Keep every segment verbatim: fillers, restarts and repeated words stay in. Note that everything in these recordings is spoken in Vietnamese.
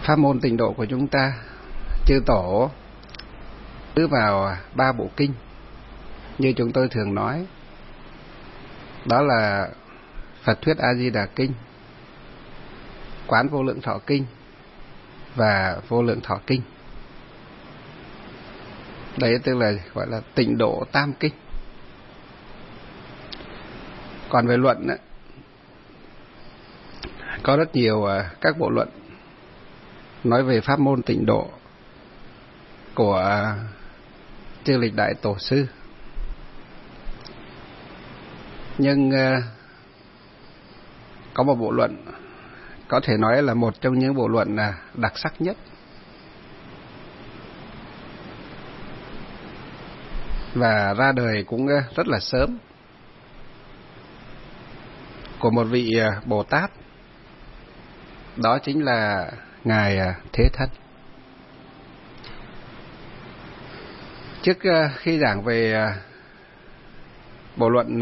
Pháp môn tịnh độ của chúng ta, chư tổ cứ vào ba bộ kinh như chúng tôi thường nói, đó là Phật thuyết A Di Đà Kinh, Quán Vô Lượng Thọ Kinh và Vô Lượng Thọ Kinh. Đấy tức là gọi là tịnh độ tam kinh. Còn về luận ấy, có rất nhiều các bộ luận nói về pháp môn tịnh độ của chư lịch đại tổ sư. Nhưng có một bộ luận có thể nói là một trong những bộ luận đặc sắc nhất và ra đời cũng rất là sớm, của một vị Bồ Tát, đó chính là Ngài Thế Thân. Trước khi giảng về bộ luận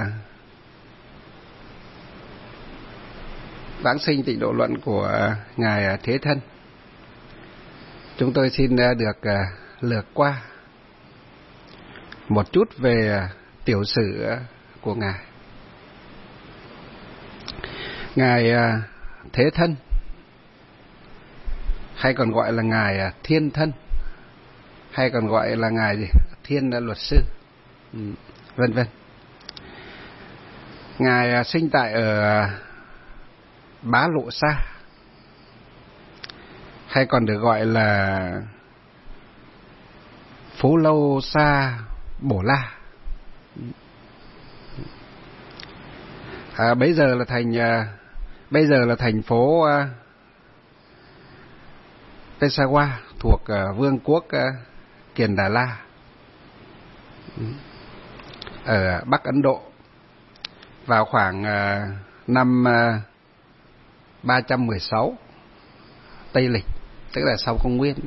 Vãng Sinh Tịnh Độ Luận của Ngài Thế Thân, chúng tôi xin được lược qua một chút về tiểu sử của Ngài. Ngài Thế Thân, hay còn gọi là Ngài Thiên Thân, hay còn gọi là Ngài gì? Thiên Luật Sư, vân vân. Ngài sinh tại ở Bá Lộ Sa, hay còn được gọi là Phú Lâu Sa Bổ La. À, bây giờ là thành bây giờ là thành phố Peshawar thuộc Vương quốc Kiền Đà La ở Bắc Ấn Độ vào khoảng năm ba trăm mười sáu Tây Lịch, tức là sau công nguyên.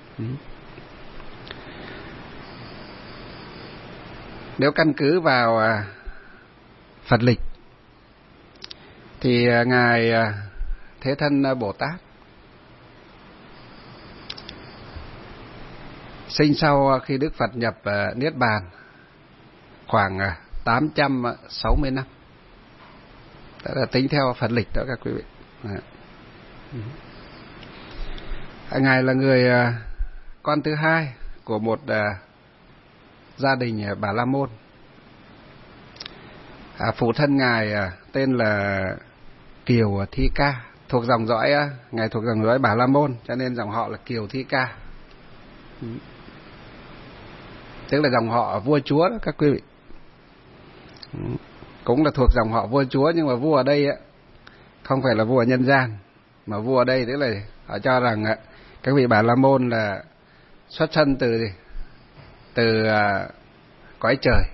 Nếu căn cứ vào Phật lịch thì Ngài Thế Thân Bồ Tát sinh sau khi Đức Phật nhập Niết Bàn khoảng tám trăm sáu mươi năm. Đó là tính theo Phật lịch đó các quý vị. Ngài là người con thứ hai của một gia đình Bà La Môn. À, phụ thân Ngài tên là Kiều Thi Ca, thuộc dòng dõi Ngài thuộc dòng dõi Bà La Môn, cho nên dòng họ là Kiều Thi Ca, tức là dòng họ vua chúa đó các quý vị. Cũng là thuộc dòng họ vua chúa, nhưng mà vua ở đây không phải là vua nhân gian, mà vua ở đây tức là họ cho rằng các vị Bà La Môn là xuất thân từ từ cõi trời,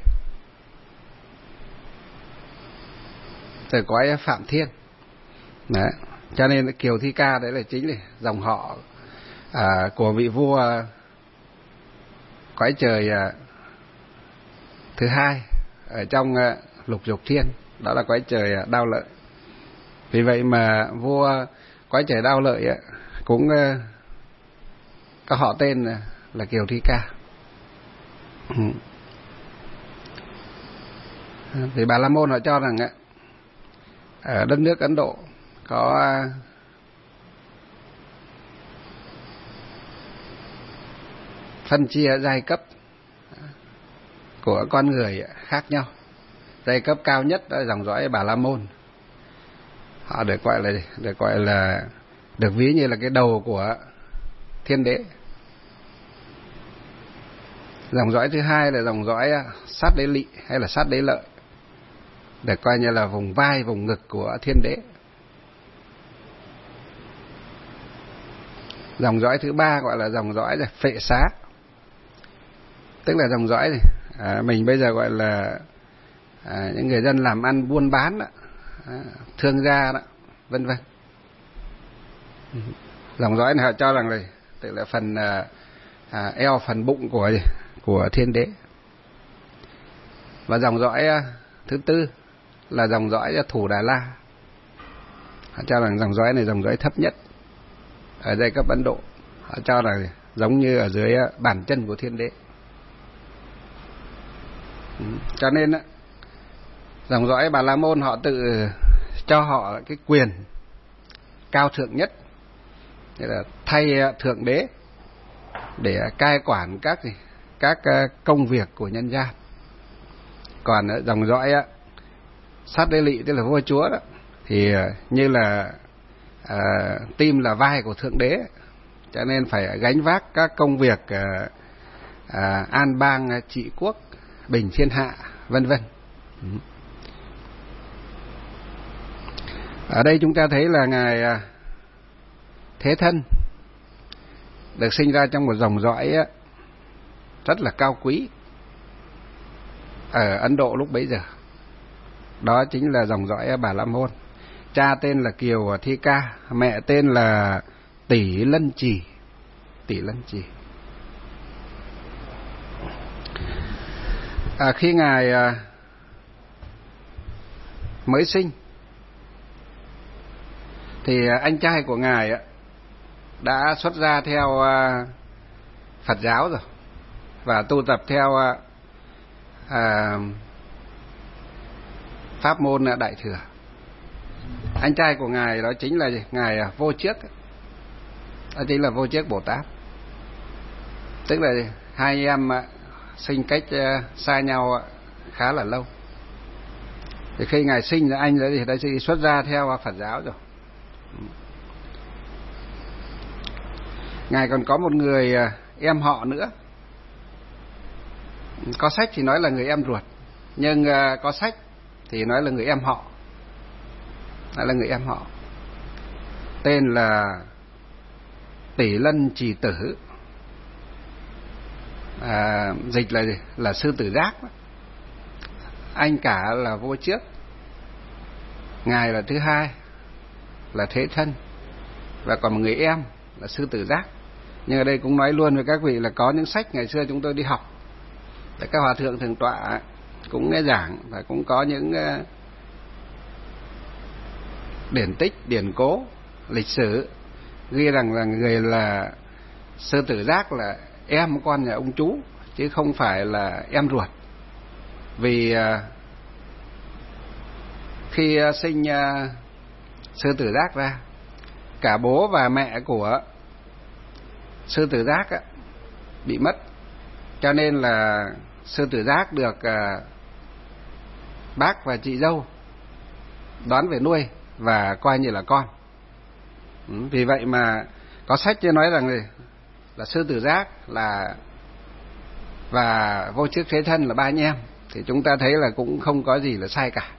từ cõi Phạm Thiên. Đấy. Cho nên Kiều Thi Ca đấy là chính là dòng họ à, của vị vua cõi trời à, thứ hai ở trong à, lục dục thiên, đó là cõi trời à, Đao Lợi. Vì vậy mà vua cõi trời Đao Lợi à, cũng à, có họ tên là, là Kiều Thi Ca. Thì Bà La Môn họ cho rằng à, ở đất nước Ấn Độ có phân chia giai cấp của con người khác nhau. Giai cấp cao nhất đó là dòng dõi Bà La Môn. Họ được gọi là được gọi là được ví như là cái đầu của thiên đế. Dòng dõi thứ hai là dòng dõi Sát Đế Lị hay là Sát Đế Lợi, được coi như là vùng vai, vùng ngực của thiên đế. Dòng dõi thứ ba gọi là dòng dõi là Phệ Xá, tức là dòng dõi này à, mình bây giờ gọi là à, những người dân làm ăn buôn bán đó, à, thương gia đó, vân vân. Dòng dõi này họ cho rằng là tức là phần à, à, eo, phần bụng của của thiên đế. Và dòng dõi à, thứ tư là dòng dõi Thủ Đà La. Họ cho rằng dòng dõi này dòng dõi thấp nhất. ở giai cấp Ấn Độ. Họ cho là giống như ở dưới bàn chân của thiên đế. Cho nên dòng dõi Bà La Môn họ tự cho họ cái quyền cao thượng nhất, nghĩa là thay thượng đế để cai quản các các công việc của nhân gian. Còn dòng dõi Sát Đế Lị, tức là vua chúa đó, thì như là à, tim là vai của thượng đế, cho nên phải gánh vác các công việc à, à, an bang trị quốc, bình thiên hạ, vân vân. Ở đây chúng ta thấy là ngài Thế Thân được sinh ra trong một dòng dõi rất là cao quý ở Ấn Độ lúc bấy giờ. Đó chính là dòng dõi Bà La Môn. Cha tên là Kiều Thi Ca, mẹ tên là Tỷ Lân Trì. Tỷ Lân Trì. À, khi ngài à, mới sinh thì anh trai của ngài đã xuất gia theo à, Phật giáo rồi và tu tập theo à, à, pháp môn Đại Thừa. Anh trai của ngài đó chính là gì? Ngài Vô Chiếc, đó chính là Vô Chiếc Bồ Tát. Tức là hai em sinh cách xa nhau khá là lâu. Thì khi ngài sinh ra anh đó thì đã xuất gia theo Phật giáo rồi. Ngài còn có một người em họ nữa. Có sách thì nói là người em ruột, nhưng có sách thì nói là người em họ. Đó là người em họ. Tên là Tỷ Lân Trì Tử. À, dịch là gì? Là sư tử giác. Anh cả là Vô Chiếc, ngài là thứ hai là Thế Thân, và còn một người em là sư tử giác. Nhưng ở đây cũng nói luôn với các vị là có những sách ngày xưa chúng tôi đi học, để các hòa thượng thường tọa cũng nghe giảng, và cũng có những điển tích, điển cố, lịch sử ghi rằng là người là sư tử giác là em con nhà ông chú, chứ không phải là em ruột. Vì khi sinh sư tử giác ra, cả bố và mẹ của sư tử giác bị mất, cho nên là sư tử giác được bác và chị dâu đón về nuôi và coi như là con. Vì vậy mà có sách nói rằng này, là sư tử giác là và Vô Chiếc Thế Thân là ba anh em, thì chúng ta thấy là cũng không có gì là sai cả.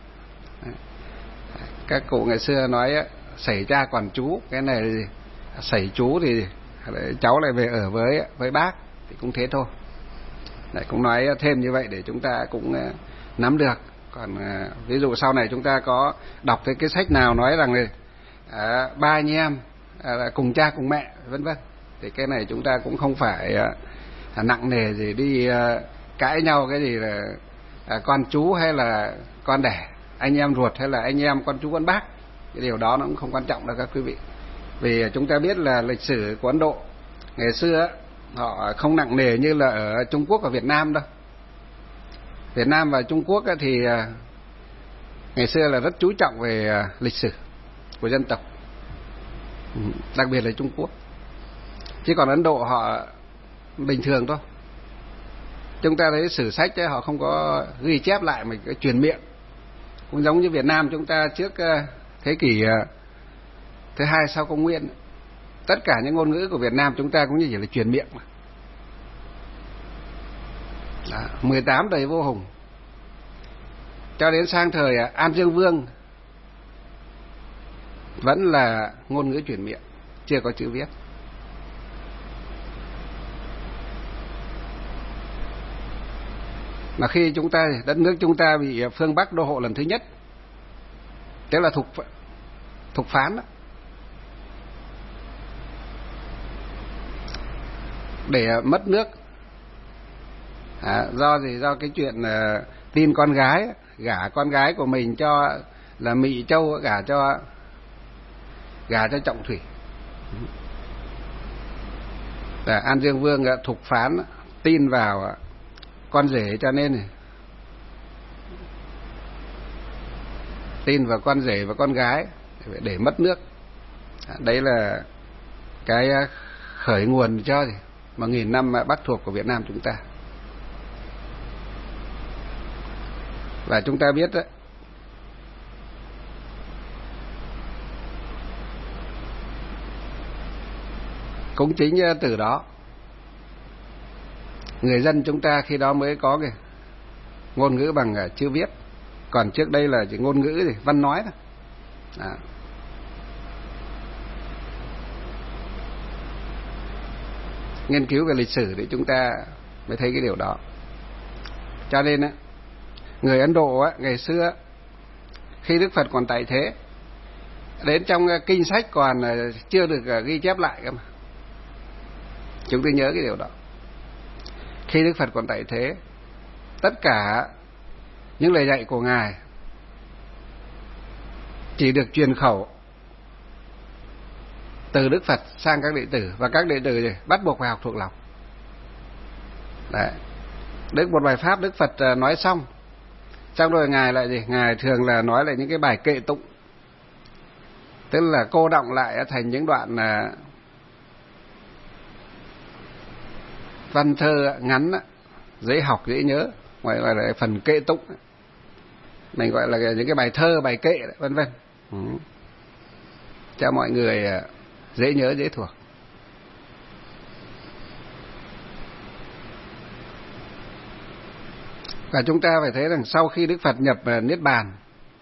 Các cụ ngày xưa nói xảy cha còn chú, cái này xảy chú thì cháu lại về ở với với bác, thì cũng thế thôi. Đấy, cũng nói thêm như vậy để chúng ta cũng nắm được. Còn ví dụ sau này chúng ta có đọc cái cái sách nào nói rằng này à, ba anh em à, cùng cha cùng mẹ vân vân, thì cái này chúng ta cũng không phải à, nặng nề gì đi à, cãi nhau cái gì là à, con chú hay là con đẻ, anh em ruột hay là anh em con chú con bác. Cái điều đó nó cũng không quan trọng đâu các quý vị. Vì chúng ta biết là lịch sử của Ấn Độ ngày xưa họ không nặng nề như là ở Trung Quốc và Việt Nam đâu. Việt Nam và Trung Quốc thì ngày xưa là rất chú trọng về lịch sử của dân tộc, đặc biệt là Trung Quốc. Chứ còn Ấn Độ họ bình thường thôi. Chúng ta thấy sử sách ấy, họ không có ghi chép lại mà cái truyền miệng. Cũng giống như Việt Nam chúng ta trước thế kỷ thứ hai sau công nguyên, tất cả những ngôn ngữ của Việt Nam chúng ta cũng như chỉ là truyền miệng mà. Đó, mười tám đời vô hùng, cho đến sang thời An Dương Vương vẫn là ngôn ngữ truyền miệng, chưa có chữ viết. Mà khi chúng ta đất nước chúng ta bị phương Bắc đô hộ lần thứ nhất, tức là thục thục phán đó, để mất nước. À, do gì? Do cái chuyện uh, tin con gái, gả con gái của mình cho là Mị Châu, gả cho gả cho Trọng Thủy. là An Dương Vương thục phán tin vào con rể, cho nên tin vào con rể và con gái để mất nước. Đấy là cái khởi nguồn cho gì mà nghìn năm Bắc thuộc của Việt Nam chúng ta. Và chúng ta biết đó, cũng chính từ đó người dân chúng ta khi đó mới có cái ngôn ngữ bằng chữ viết, còn trước đây là chỉ ngôn ngữ gì văn nói thôi. À. Nghiên cứu về lịch sử thì chúng ta mới thấy cái điều đó. Cho nên á, người Ấn Độ á, ngày xưa khi Đức Phật còn tại thế, đến trong kinh sách còn chưa được ghi chép lại cơ mà. Chúng tôi nhớ cái điều đó. Khi Đức Phật còn tại thế, tất cả những lời dạy của Ngài chỉ được truyền khẩu từ Đức Phật sang các đệ tử, và các đệ tử bắt buộc phải học thuộc lòng. Đấy. Đức một bài pháp Đức Phật nói xong, xong rồi Ngài lại gì? Ngài thường là nói lại những cái bài kệ tụng, tức là cô đọng lại thành những đoạn văn thơ ngắn, dễ học dễ nhớ, gọi là phần kệ tụng, mình gọi là những cái bài thơ, bài kệ, vân vân, ừ. cho mọi người dễ nhớ dễ thuộc. Và chúng ta phải thấy rằng sau khi Đức Phật nhập Niết Bàn,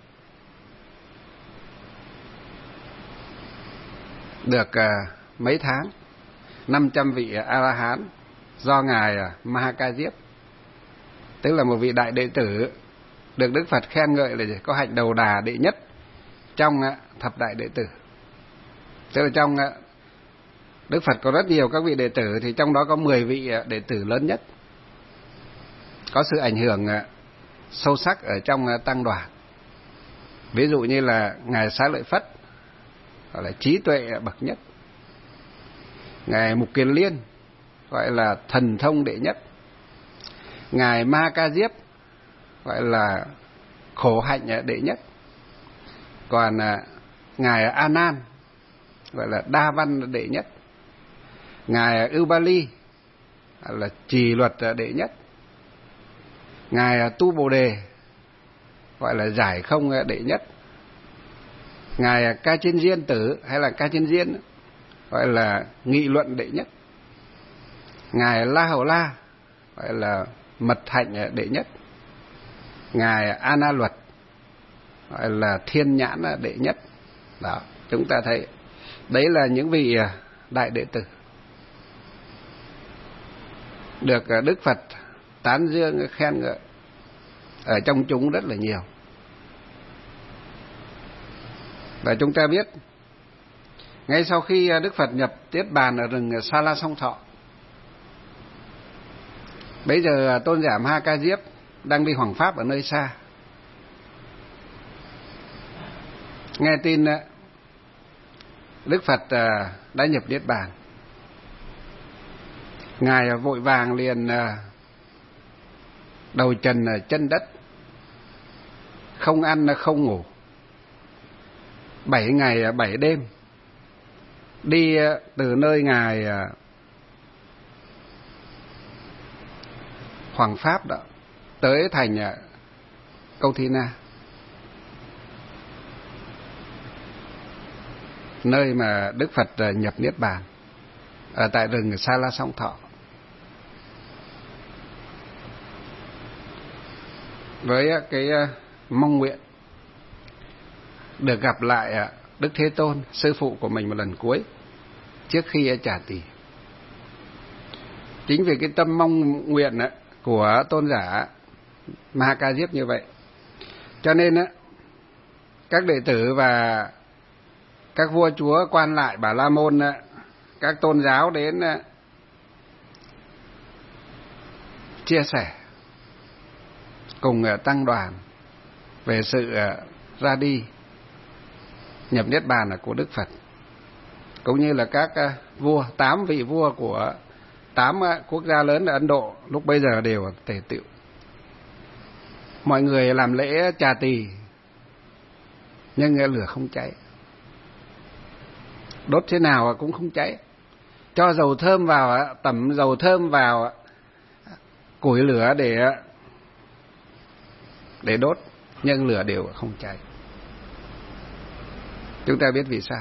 được mấy tháng, năm trăm vị A-la-hán do Ngài Ma-ha-ca-diếp, tức là một vị đại đệ tử, được Đức Phật khen ngợi là có hạnh đầu đà đệ nhất trong thập đại đệ tử. Tức là trong Đức Phật có rất nhiều các vị đệ tử, thì trong đó có mười vị đệ tử lớn nhất, có sự ảnh hưởng sâu sắc ở trong tăng đoàn. Ví dụ như là Ngài Xá Lợi Phất, gọi là trí tuệ bậc nhất. Ngài Mục Kiền Liên, gọi là thần thông đệ nhất. Ngài Ma-ha-ca-diếp, gọi là khổ hạnh đệ nhất. Còn Ngài A Nan, gọi là đa văn đệ nhất. Ngài Ưu Ba Ly, gọi là trì luật đệ nhất. Ngài Tu Bồ Đề, gọi là giải không đệ nhất. Ngài Ca Chiên Diên Tử hay là Ca Chiên Diên, gọi là nghị luận đệ nhất. Ngài La Hầu La, gọi là mật hạnh đệ nhất. Ngài A Na Luật, gọi là thiên nhãn đệ nhất. Đó, chúng ta thấy đấy là những vị đại đệ tử được Đức Phật tán dương khen ngợi ở trong chúng rất là nhiều. Và chúng ta biết, ngay sau khi Đức Phật nhập Niết Bàn ở rừng Sa La Song Thọ, bây giờ tôn giả Ma-ha-ca-diếp đang đi hoằng pháp ở nơi xa, nghe tin Đức Phật đã nhập Niết Bàn, Ngài vội vàng liền đầu trần chân đất, không ăn không ngủ, bảy ngày bảy đêm, đi từ nơi Ngài hoằng pháp đó tới thành Câu Thi Na, nơi mà Đức Phật nhập Niết Bàn, ở tại rừng Sa La Song Thọ. Với cái mong nguyện được gặp lại Đức Thế Tôn, sư phụ của mình một lần cuối trước khi trả tỳ. Chính vì cái tâm mong nguyện của tôn giả Ma-ha-ca-diếp như vậy, cho nên các đệ tử và các vua chúa, quan lại, Bà La Môn, các tôn giáo đến chia sẻ cùng tăng đoàn về sự ra đi nhập Niết Bàn của Đức Phật, cũng như là các vua, tám vị vua của tám quốc gia lớn ở Ấn Độ lúc bây giờ đều tề tựu. Mọi người làm lễ trà tỳ nhưng lửa không cháy, đốt thế nào cũng không cháy. Cho dầu thơm vào, tẩm dầu thơm vào củi lửa để để đốt, nhưng lửa đều không cháy. Chúng ta biết vì sao?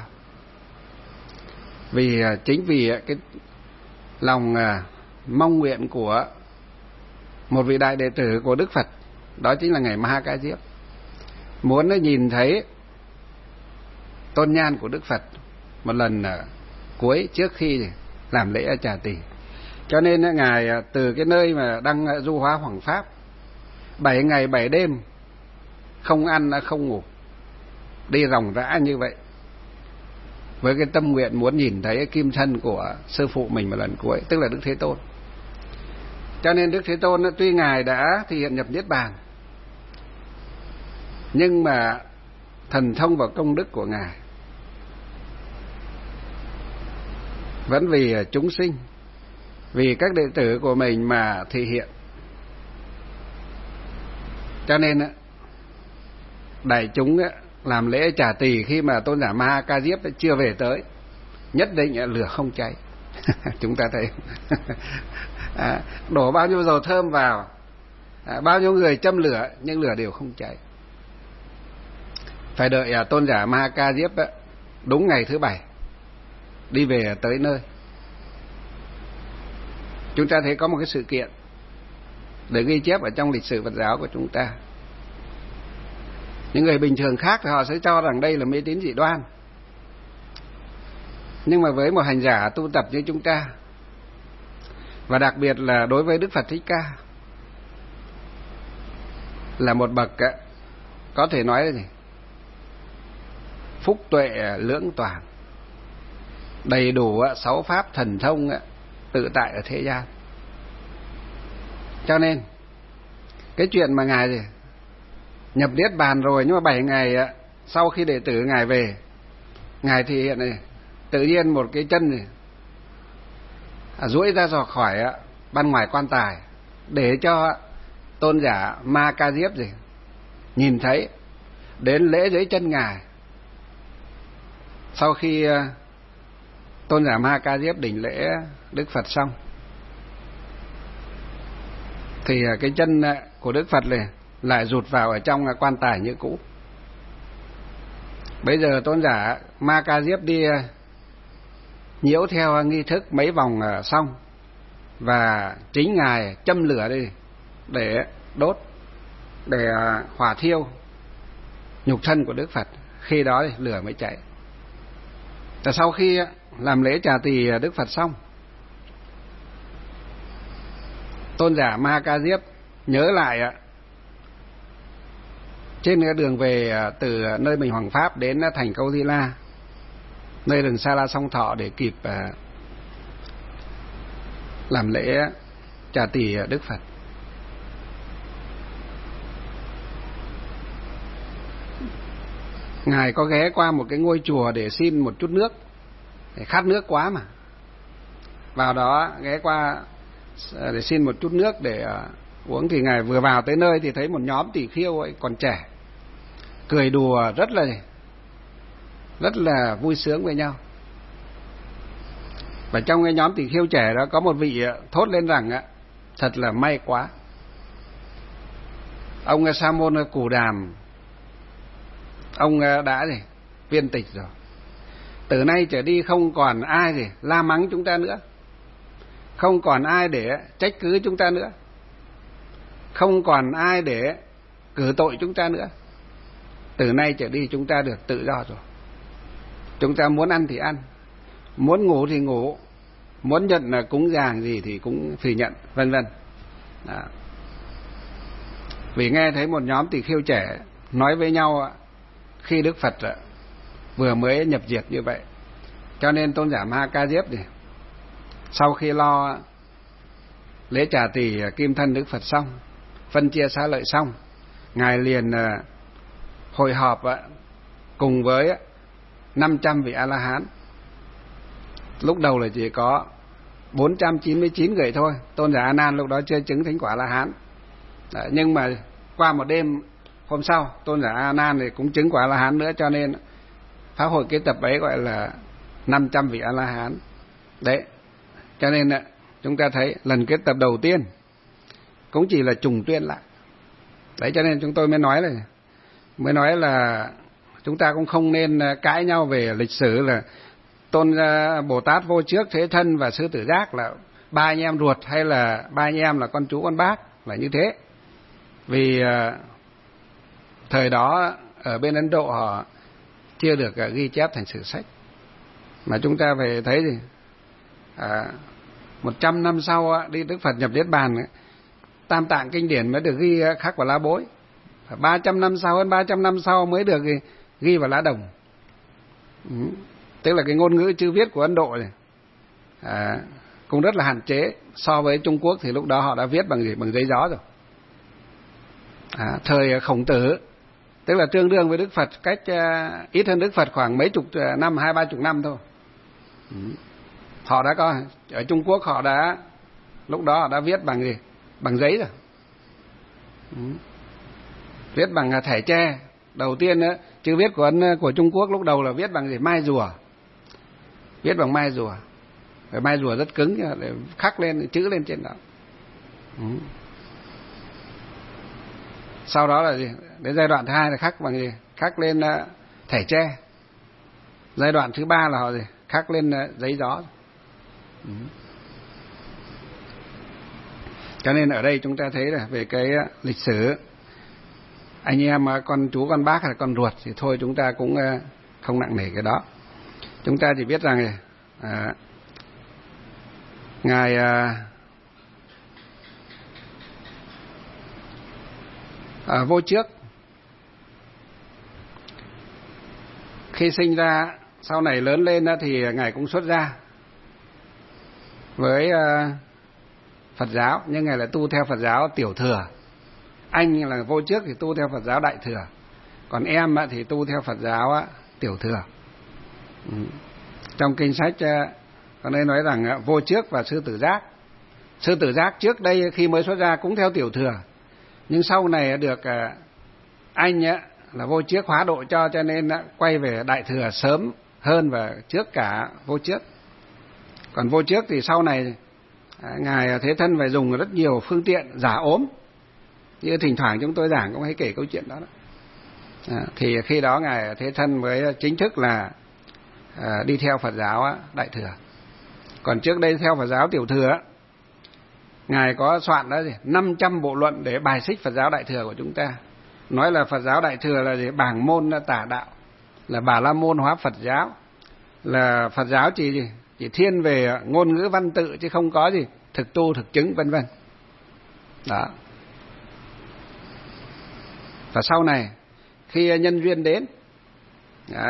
Vì chính vì cái lòng mong nguyện của một vị đại đệ tử của Đức Phật, đó chính là ngài Ma Ha Ca Diếp, muốn nó nhìn thấy tôn nhan của Đức Phật một lần cuối trước khi làm lễ trà tỳ. Cho nên ngài từ cái nơi mà đang du hóa hoằng pháp bảy ngày bảy đêm không ăn không ngủ, đi ròng rã như vậy, với cái tâm nguyện muốn nhìn thấy kim thân của sư phụ mình một lần cuối, tức là Đức Thế Tôn. Cho nên Đức Thế Tôn tuy ngài đã thể hiện nhập niết bàn, nhưng mà thần thông và công đức của ngài vẫn vì chúng sinh, vì các đệ tử của mình mà thể hiện. Cho nên đại chúng làm lễ trà tỳ khi mà tôn giả Ma Ha Ca Diếp chưa về tới, nhất định lửa không cháy. Chúng ta thấy à, đổ bao nhiêu dầu thơm vào, à, bao nhiêu người châm lửa, nhưng lửa đều không cháy. Phải đợi à, tôn giả Ma Ha Ca Diếp đúng ngày thứ bảy đi về tới nơi. Chúng ta thấy có một cái sự kiện để ghi chép ở trong lịch sử Phật giáo của chúng ta. Những người bình thường khác thì họ sẽ cho rằng đây là mê tín dị đoan, nhưng mà với một hành giả tu tập như chúng ta, và đặc biệt là đối với Đức Phật Thích Ca, là một bậc có thể nói là gì? Phúc tuệ lưỡng toàn, đầy đủ sáu pháp thần thông tự tại ở thế gian. Cho nên cái chuyện mà ngài gì nhập niết bàn rồi, nhưng mà bảy ngày sau khi đệ tử ngài về, ngài thì hiện này tự nhiên một cái chân này duỗi ra ra khỏi ban ngoài quan tài, để cho tôn giả Ma Ca Diếp gì nhìn thấy, đến lễ dưới chân ngài. Sau khi tôn giả Ma Ca Diếp đảnh lễ Đức Phật xong, thì cái chân của Đức Phật này lại rụt vào ở trong quan tài như cũ. Bây giờ tôn giả Ma Ca Diếp đi nhiễu theo nghi thức mấy vòng xong, và chính ngài châm lửa đi để đốt, để hỏa thiêu nhục thân của Đức Phật. Khi đó thì lửa mới cháy. Và sau khi làm lễ trà tỳ Đức Phật xong, tôn giả Ma Ca Diếp nhớ lại trên cái đường về từ nơi mình hoằng pháp đến thành Câu Di La, nơi rừng Sa La Song Thọ, để kịp làm lễ trà tỳ Đức Phật. Ngài có ghé qua một cái ngôi chùa để xin một chút nước, để khát nước quá mà. Vào đó ghé qua để xin một chút nước để uống, thì ngài vừa vào tới nơi thì thấy một nhóm tỳ kheo ấy còn trẻ, cười đùa rất là rất là vui sướng với nhau. Và trong cái nhóm tỳ kheo trẻ đó có một vị thốt lên rằng thật là may quá, ông Sa môn Cù Đàm, ông đã gì viên tịch rồi, từ nay trở đi không còn ai gì la mắng chúng ta nữa, không còn ai để trách cứ chúng ta nữa, không còn ai để cử tội chúng ta nữa. Từ nay trở đi chúng ta được tự do rồi. Chúng ta muốn ăn thì ăn, muốn ngủ thì ngủ, muốn nhận là cúng dường gì thì cũng phải nhận, vân vân. Vì nghe thấy một nhóm tỳ kheo trẻ nói với nhau khi Đức Phật vừa mới nhập diệt như vậy, cho nên tôn giả Ma Ca Diếp thì sau khi lo lễ trà tỳ kim thân Đức Phật xong, phân chia xá lợi xong, ngài liền hội họp cùng với năm trăm vị A La Hán. Lúc đầu là chỉ có bốn trăm chín mươi chín người thôi. Tôn giả A Nan lúc đó chưa chứng thánh quả La Hán. Đấy, nhưng mà qua một đêm hôm sau Tôn giả A Nan thì cũng chứng quả La Hán nữa, cho nên pháp hội kết tập ấy gọi là năm trăm vị A La Hán. Đấy, cho nên chúng ta thấy lần kết tập đầu tiên cũng chỉ là trùng tuyên lại. Đấy, cho nên chúng tôi mới nói là mới nói là chúng ta cũng không nên cãi nhau về lịch sử là Tôn Bồ Tát Vô Trước, Thế Thân và Sư Tử Giác là ba anh em ruột hay là ba anh em là con chú con bác, là như thế. Vì uh, thời đó ở bên Ấn Độ họ chưa được uh, ghi chép thành sử sách, mà chúng ta phải thấy gì à, một trăm năm sau uh, đi Đức Phật nhập Niết Bàn, uh, Tam Tạng Kinh Điển mới được ghi uh, khắc vào lá bối. Ba trăm năm sau, hơn ba trăm năm sau mới được ghi, ghi vào lá đồng. Ừ. Tức là cái ngôn ngữ chữ viết của Ấn Độ này à, cũng rất là hạn chế. So với Trung Quốc thì lúc đó họ đã viết bằng gì? Bằng giấy gió rồi. À, thời Khổng Tử, tức là tương đương với Đức Phật, cách uh, ít hơn Đức Phật khoảng mấy chục uh, năm, hai ba chục năm thôi. Ừ. Họ đã có ở Trung Quốc, họ đã lúc đó họ đã viết bằng gì? Bằng giấy rồi. Ừ. Viết bằng uh, thẻ tre. Đầu tiên uh, chữ viết của Ấn, của Trung Quốc lúc đầu là viết bằng gì? Mai rùa. Viết bằng mai rùa. Cái mai rùa rất cứng để khắc lên chữ lên trên đó. Ừ. Sau đó là gì? Đến giai đoạn thứ hai là khắc bằng gì? Khắc lên uh, thẻ tre. Giai đoạn thứ ba là họ gì? Khắc lên uh, giấy gió. Ừ. Cho nên ở đây chúng ta thấy là về cái uh, lịch sử, anh em uh, con chú con bác hay con ruột thì thôi chúng ta cũng uh, không nặng nề cái đó. Chúng ta chỉ biết rằng uh, ngài uh, À, Vô Trước khi sinh ra, sau này lớn lên thì ngài cũng xuất gia với uh, Phật giáo, nhưng ngài là tu theo Phật giáo Tiểu Thừa. Anh là Vô Trước thì tu theo Phật giáo Đại Thừa, còn em thì tu theo Phật giáo Tiểu Thừa. Ừ. Trong kinh sách có nên nói rằng Vô Trước và Sư Tử Giác. Sư Tử Giác trước đây khi mới xuất gia cũng theo Tiểu Thừa, nhưng sau này được anh là Vô Trước hóa độ cho, cho nên quay về Đại Thừa sớm hơn và trước cả Vô Trước. Còn Vô Trước thì sau này ngài Thế Thân phải dùng rất nhiều phương tiện giả ốm, như thỉnh thoảng chúng tôi giảng cũng hay kể câu chuyện đó, đó. À, thì khi đó ngài Thế Thân mới chính thức là à, đi theo Phật giáo Đại Thừa. Còn trước đây theo Phật giáo Tiểu Thừa, ngài có soạn đó gì năm trăm bộ luận để bài xích Phật giáo Đại Thừa của chúng ta, nói là Phật giáo Đại Thừa là gì? Bảng môn tả đạo, là Bà La Môn hóa Phật giáo, là Phật giáo chỉ gì chỉ thiên về ngôn ngữ văn tự chứ không có gì thực tu thực chứng vân vân. Đó. Và sau này khi nhân duyên đến, đó,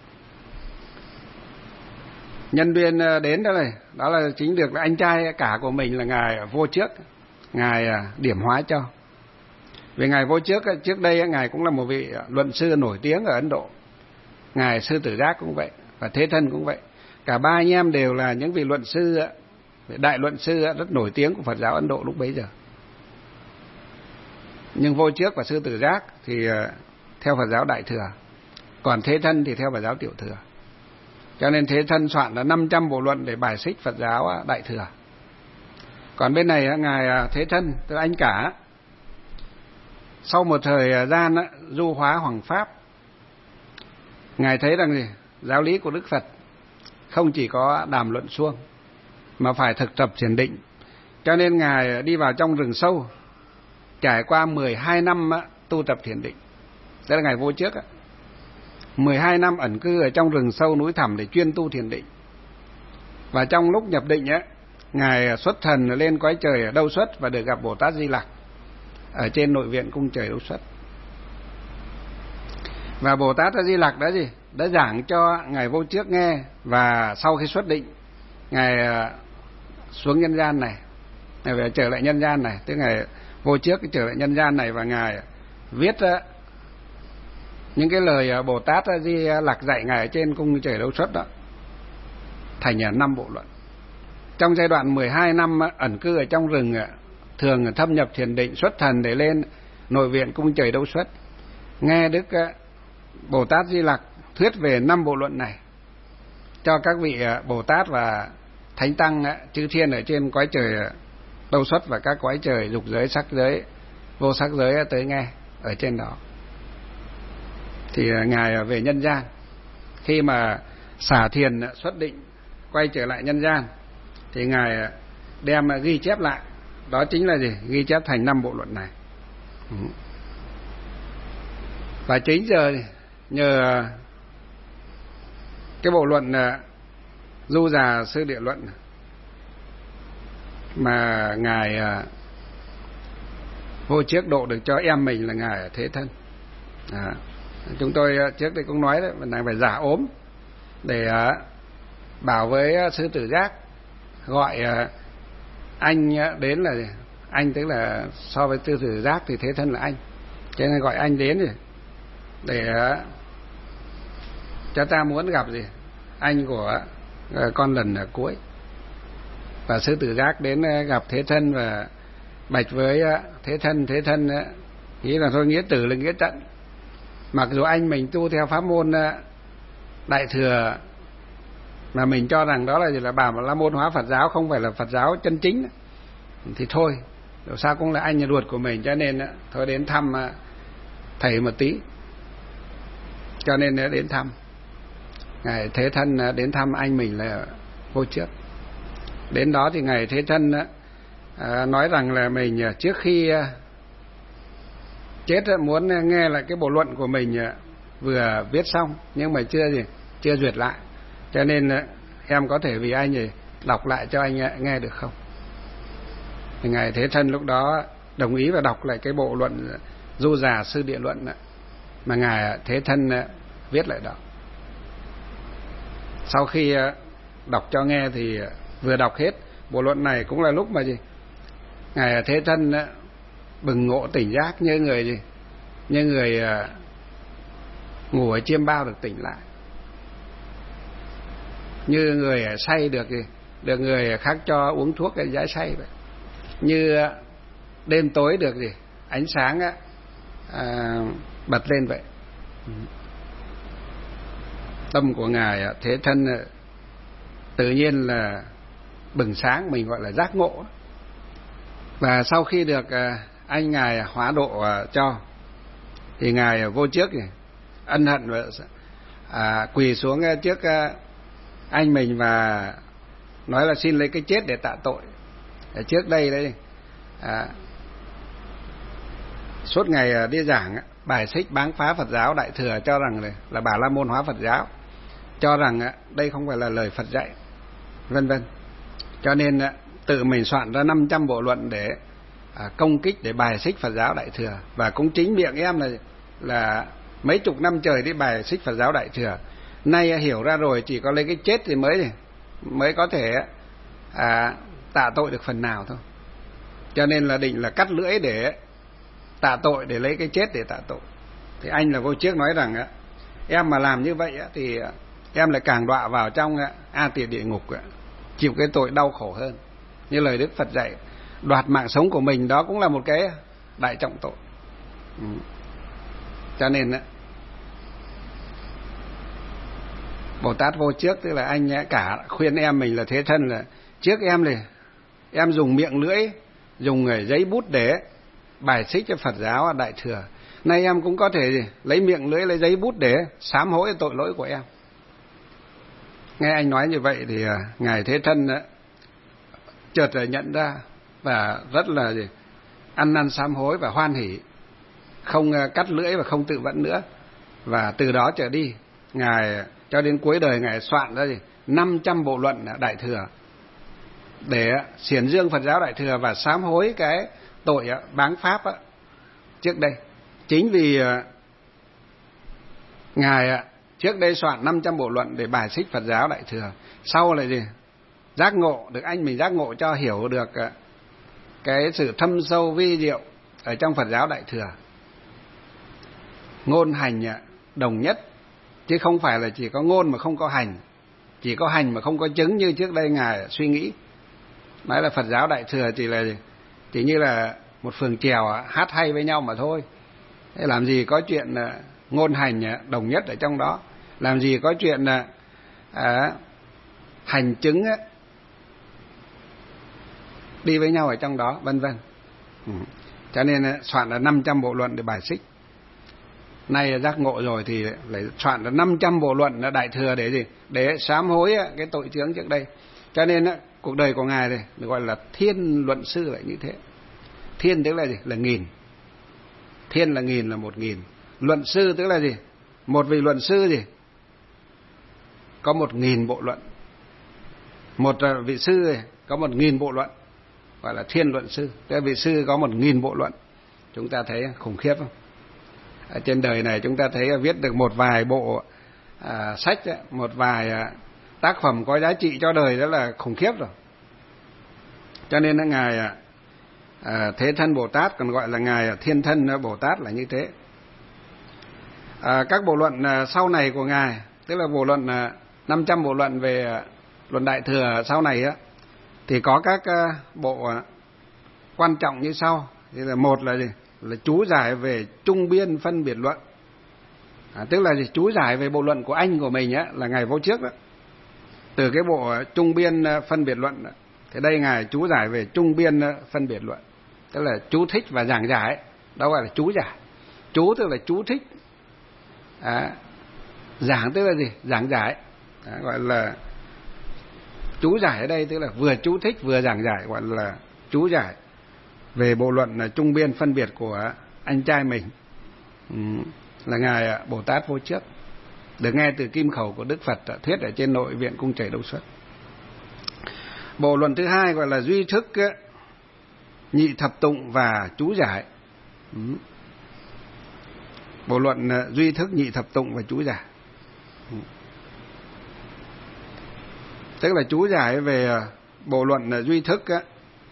nhân duyên đến đó này, đó là chính được là anh trai cả của mình là ngài Vô Trước, ngài điểm hóa cho. Vì ngài Vô Trước trước đây ngài cũng là một vị luận sư nổi tiếng ở Ấn Độ, ngài Sư Tử Giác cũng vậy và Thế Thân cũng vậy. Cả ba anh em đều là những vị luận sư, đại luận sư rất nổi tiếng của Phật giáo Ấn Độ lúc bấy giờ. Nhưng Vô Trước và Sư Tử Giác thì theo Phật giáo Đại Thừa, còn Thế Thân thì theo Phật giáo Tiểu Thừa. Cho nên Thế Thân soạn là năm trăm bộ luận để bài xích Phật giáo Đại Thừa. Còn bên này ngài Thế Thân, tức là anh cả, sau một thời gian du hóa hoằng pháp, ngài thấy rằng gì giáo lý của Đức Phật không chỉ có đàm luận suông mà phải thực tập thiền định. Cho nên ngài đi vào trong rừng sâu, trải qua mười hai năm tu tập thiền định. Đó là ngài Vô Trước á, mười hai năm ẩn cư ở trong rừng sâu núi thẳm để chuyên tu thiền định. Và trong lúc nhập định á, ngài xuất thần lên cõi trời ở Đâu Xuất và được gặp Bồ Tát Di Lặc ở trên nội viện cung trời Đâu Xuất. Và Bồ Tát Di Lặc đã gì đã giảng cho ngài Vô Trước nghe. Và sau khi xuất định, ngài xuống nhân gian này, ngài về trở lại nhân gian này, tức ngài Vô Trước trở lại nhân gian này, và ngài viết những cái lời Bồ Tát Di Lặc dạy ngài ở trên cung trời Đâu Xuất đó thành năm bộ luận. trong giai đoạn mười hai năm ẩn cư ở trong rừng, thường thâm nhập thiền định xuất thần để lên nội viện cung trời Đâu Xuất, nghe Đức Bồ Tát Di Lặc thuyết về năm bộ luận này cho các vị Bồ Tát và Thánh Tăng chư thiên ở trên cõi trời Đâu Xuất và các cõi trời dục giới, sắc giới, vô sắc giới tới nghe ở trên đó. Thì Ngài về nhân gian, khi mà xả thiền xuất định quay trở lại nhân gian thì Ngài đem ghi chép lại, đó chính là gì? Ghi chép thành năm bộ luận này. Và chính giờ nhờ cái bộ luận Du Già Sư Địa Luận mà Ngài Vô Trước độ được cho em mình là Ngài Thế Thân. À, chúng tôi trước đây cũng nói đấy, Ngài phải giả ốm để bảo với Sư Tử Giác, gọi anh đến là anh, tức là so với Sư Tử Giác thì Thế Thân là anh, cho nên gọi anh đến rồi để cho ta muốn gặp gì anh của con lần cuối. Và Sư Tử Giác đến gặp Thế Thân và bạch với Thế Thân. Thế Thân nghĩ là thôi, nghĩa tử là nghĩa trận, mặc dù anh mình tu theo pháp môn Đại Thừa mà mình cho rằng đó là gì, là Bà La Môn hóa Phật giáo, không phải là Phật giáo chân chính, thì thôi, dù sao cũng là anh nhà ruột của mình, cho nên thôi đến thăm thầy một tí, cho nên đến thăm. Ngài Thế Thân đến thăm anh mình là Vô Trước. Đến đó thì Ngài Thế Thân nói rằng là mình trước khi chết muốn nghe lại cái bộ luận của mình vừa viết xong nhưng mà chưa gì chưa duyệt lại, cho nên em có thể vì anh gì đọc lại cho anh nghe được không? Thì Ngài Thế Thân lúc đó đồng ý và đọc lại cái bộ luận Du Già Sư Địa Luận mà Ngài Thế Thân viết lại đó. Sau khi đọc cho nghe thì vừa đọc hết bộ luận này cũng là lúc mà gì Ngài Thế Thân bừng ngộ tỉnh giác, như người gì như người ngủ ở chiêm bao được tỉnh lại, như người say được gì được người khác cho uống thuốc để giải say vậy, như đêm tối được gì ánh sáng á, à, bật lên vậy. Tâm của Ngài Thế Thân tự nhiên là bừng sáng, mình gọi là giác ngộ. Và sau khi được anh Ngài hóa độ cho thì Ngài Vô Trước ân hận và à, quỳ xuống trước anh mình và nói là xin lấy cái chết để tạ tội. Trước đây đấy à, suốt ngày đi giảng bài xích báng phá Phật giáo Đại Thừa, cho rằng là, là Bà La Môn hóa Phật giáo, cho rằng đây không phải là lời Phật dạy, vân vân. Cho nên tự mình soạn ra năm trăm bộ luận để à, công kích, để bài xích Phật giáo Đại Thừa. Và cũng chính miệng em là là mấy chục năm trời đi bài xích Phật giáo Đại Thừa, nay hiểu ra rồi, chỉ có lấy cái chết thì mới mới có thể à, tạ tội được phần nào thôi. Cho nên là định là cắt lưỡi để tạ tội, để lấy cái chết để tạ tội. Thì anh là Vô Trước nói rằng á, em mà làm như vậy á, thì em lại càng đọa vào trong A Tỳ địa ngục, chịu cái tội đau khổ hơn. Như lời Đức Phật dạy, đoạt mạng sống của mình đó cũng là một cái đại trọng tội. Ừ. Cho nên á, Bồ Tát Vô Trước, tức là anh cả khuyên em mình là Thế Thân là trước em này em dùng miệng lưỡi, dùng giấy bút để bài xích cho Phật giáo Đại Thừa, nay em cũng có thể lấy miệng lưỡi, lấy giấy bút để sám hối tội lỗi của em. Nghe anh nói như vậy thì Ngài Thế Thân chợt nhận ra và rất là gì ăn năn sám hối và hoan hỉ, không cắt lưỡi và không tự vẫn nữa. Và từ đó trở đi, Ngài cho đến cuối đời Ngài soạn ra gì năm trăm bộ luận Đại Thừa để xiển dương Phật giáo Đại Thừa và sám hối cái tội báng pháp trước đây. Chính vì Ngài trước đây soạn năm trăm bộ luận để bài xích Phật giáo Đại Thừa, sau lại gì giác ngộ, được anh mình giác ngộ cho hiểu được cái sự thâm sâu vi diệu ở trong Phật giáo Đại Thừa, ngôn hành đồng nhất, chứ không phải là chỉ có ngôn mà không có hành, chỉ có hành mà không có chứng như trước đây Ngài suy nghĩ. nói là Phật giáo Đại Thừa chỉ là chỉ như là một phường chèo hát hay với nhau mà thôi. Thế làm gì có chuyện ngôn hành đồng nhất ở trong đó, làm gì có chuyện à, hành chứng đi với nhau ở trong đó, vân vân. Ừ. Cho nên soạn là năm trăm bộ luận để bài xích. Nay giác ngộ rồi thì lại soạn là năm trăm bộ luận là Đại Thừa để gì? Để sám hối cái tội chướng trước đây. Cho nên cuộc đời của ngài này được gọi là thiên luận sư lại như thế. Thiên tức là gì? Là nghìn. Thiên là nghìn, là một nghìn. Luận sư tức là gì? Một vị luận sư gì? Có một nghìn bộ luận. Một vị sư này có một nghìn bộ luận, gọi là thiên luận sư. Tức là vị sư có một nghìn bộ luận. Chúng ta thấy khủng khiếp không? Ở trên đời này chúng ta thấy viết được một vài bộ à, sách, một vài à, tác phẩm có giá trị cho đời, đó là khủng khiếp rồi. Cho nên là ngài à, Thế Thân Bồ Tát còn gọi là ngài Thiên Thân Bồ Tát là như thế. À, các bộ luận à, sau này của ngài, tức là bộ luận à, năm trăm bộ luận về à, luận Đại Thừa sau này á, thì có các à, bộ à, quan trọng như sau. Thì là một là gì? Là chú giải về trung biên phân biệt luận. À, tức là gì? Chú giải về bộ luận của anh của mình á, là ngài Vô Trước đó. Từ cái bộ trung biên phân biệt luận đó. Thì đây ngài chú giải về trung biên phân biệt luận, tức là chú thích và giảng giải, đó gọi là chú giải. Chú tức là chú thích, à, giảng tức là gì? Giảng giải, à, gọi là chú giải ở đây tức là vừa chú thích vừa giảng giải, gọi là chú giải về bộ luận là trung biên phân biệt của anh trai mình, ừ, là ngài Bồ Tát Vô Trước, được nghe từ kim khẩu của Đức Phật thuyết ở trên Nội viện Cung Trầy Đông Xuất. Bộ luận thứ hai gọi là duy thức, nhị thập tụng và chú giải. Ừ. Bộ luận duy thức, nhị thập tụng và chú giải. Ừ. Tức là chú giải về bộ luận duy thức á,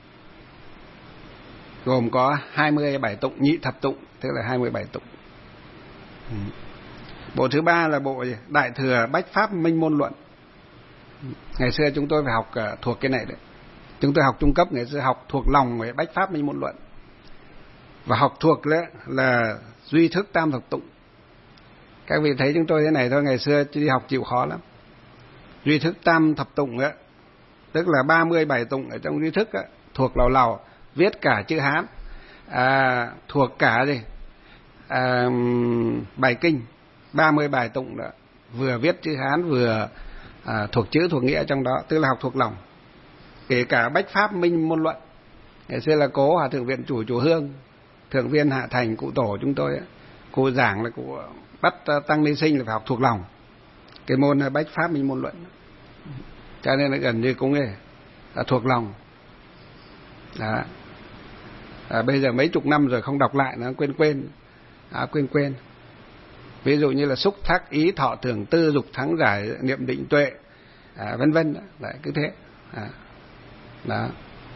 gồm có hai mươi bảy tụng, nhị thập tụng tức là hai mươi bảy tụng. Ừ. Bộ thứ ba là bộ Đại Thừa Bách Pháp Minh Môn Luận. Ngày xưa chúng tôi phải học uh, thuộc cái này đấy. Chúng tôi học trung cấp ngày xưa học thuộc lòng về Bách Pháp Minh Môn Luận. Và học thuộc đấy là duy thức tam thập tụng. Các vị thấy chúng tôi thế này thôi, ngày xưa đi học chịu khó lắm. Duy thức tam thập tụng ấy, tức là ba mươi bảy tụng ở trong duy thức ấy, thuộc lầu lầu, viết cả chữ Hán, à, thuộc cả gì? À, bài kinh, ba mươi bài tụng đó, vừa viết chữ Hán vừa à, thuộc chữ thuộc nghĩa trong đó, tức là học thuộc lòng. Kể cả Bách Pháp Minh Môn Luận, ngày xưa là cố Hòa Thượng Viện Chủ Chùa Hương, Thượng viên Hạ Thành cụ tổ chúng tôi ấy, cụ giảng là cụ bắt tăng ni sinh là phải học thuộc lòng cái môn Bách Pháp Minh Môn Luận, cho nên là gần như cũng là thuộc lòng. Đó. À, bây giờ mấy chục năm rồi không đọc lại nó quên quên, à, quên quên. Ví dụ như là xúc thắc ý thọ thường tư dục thắng giải niệm định tuệ, à, vân vân, lại cứ thế. À, đó.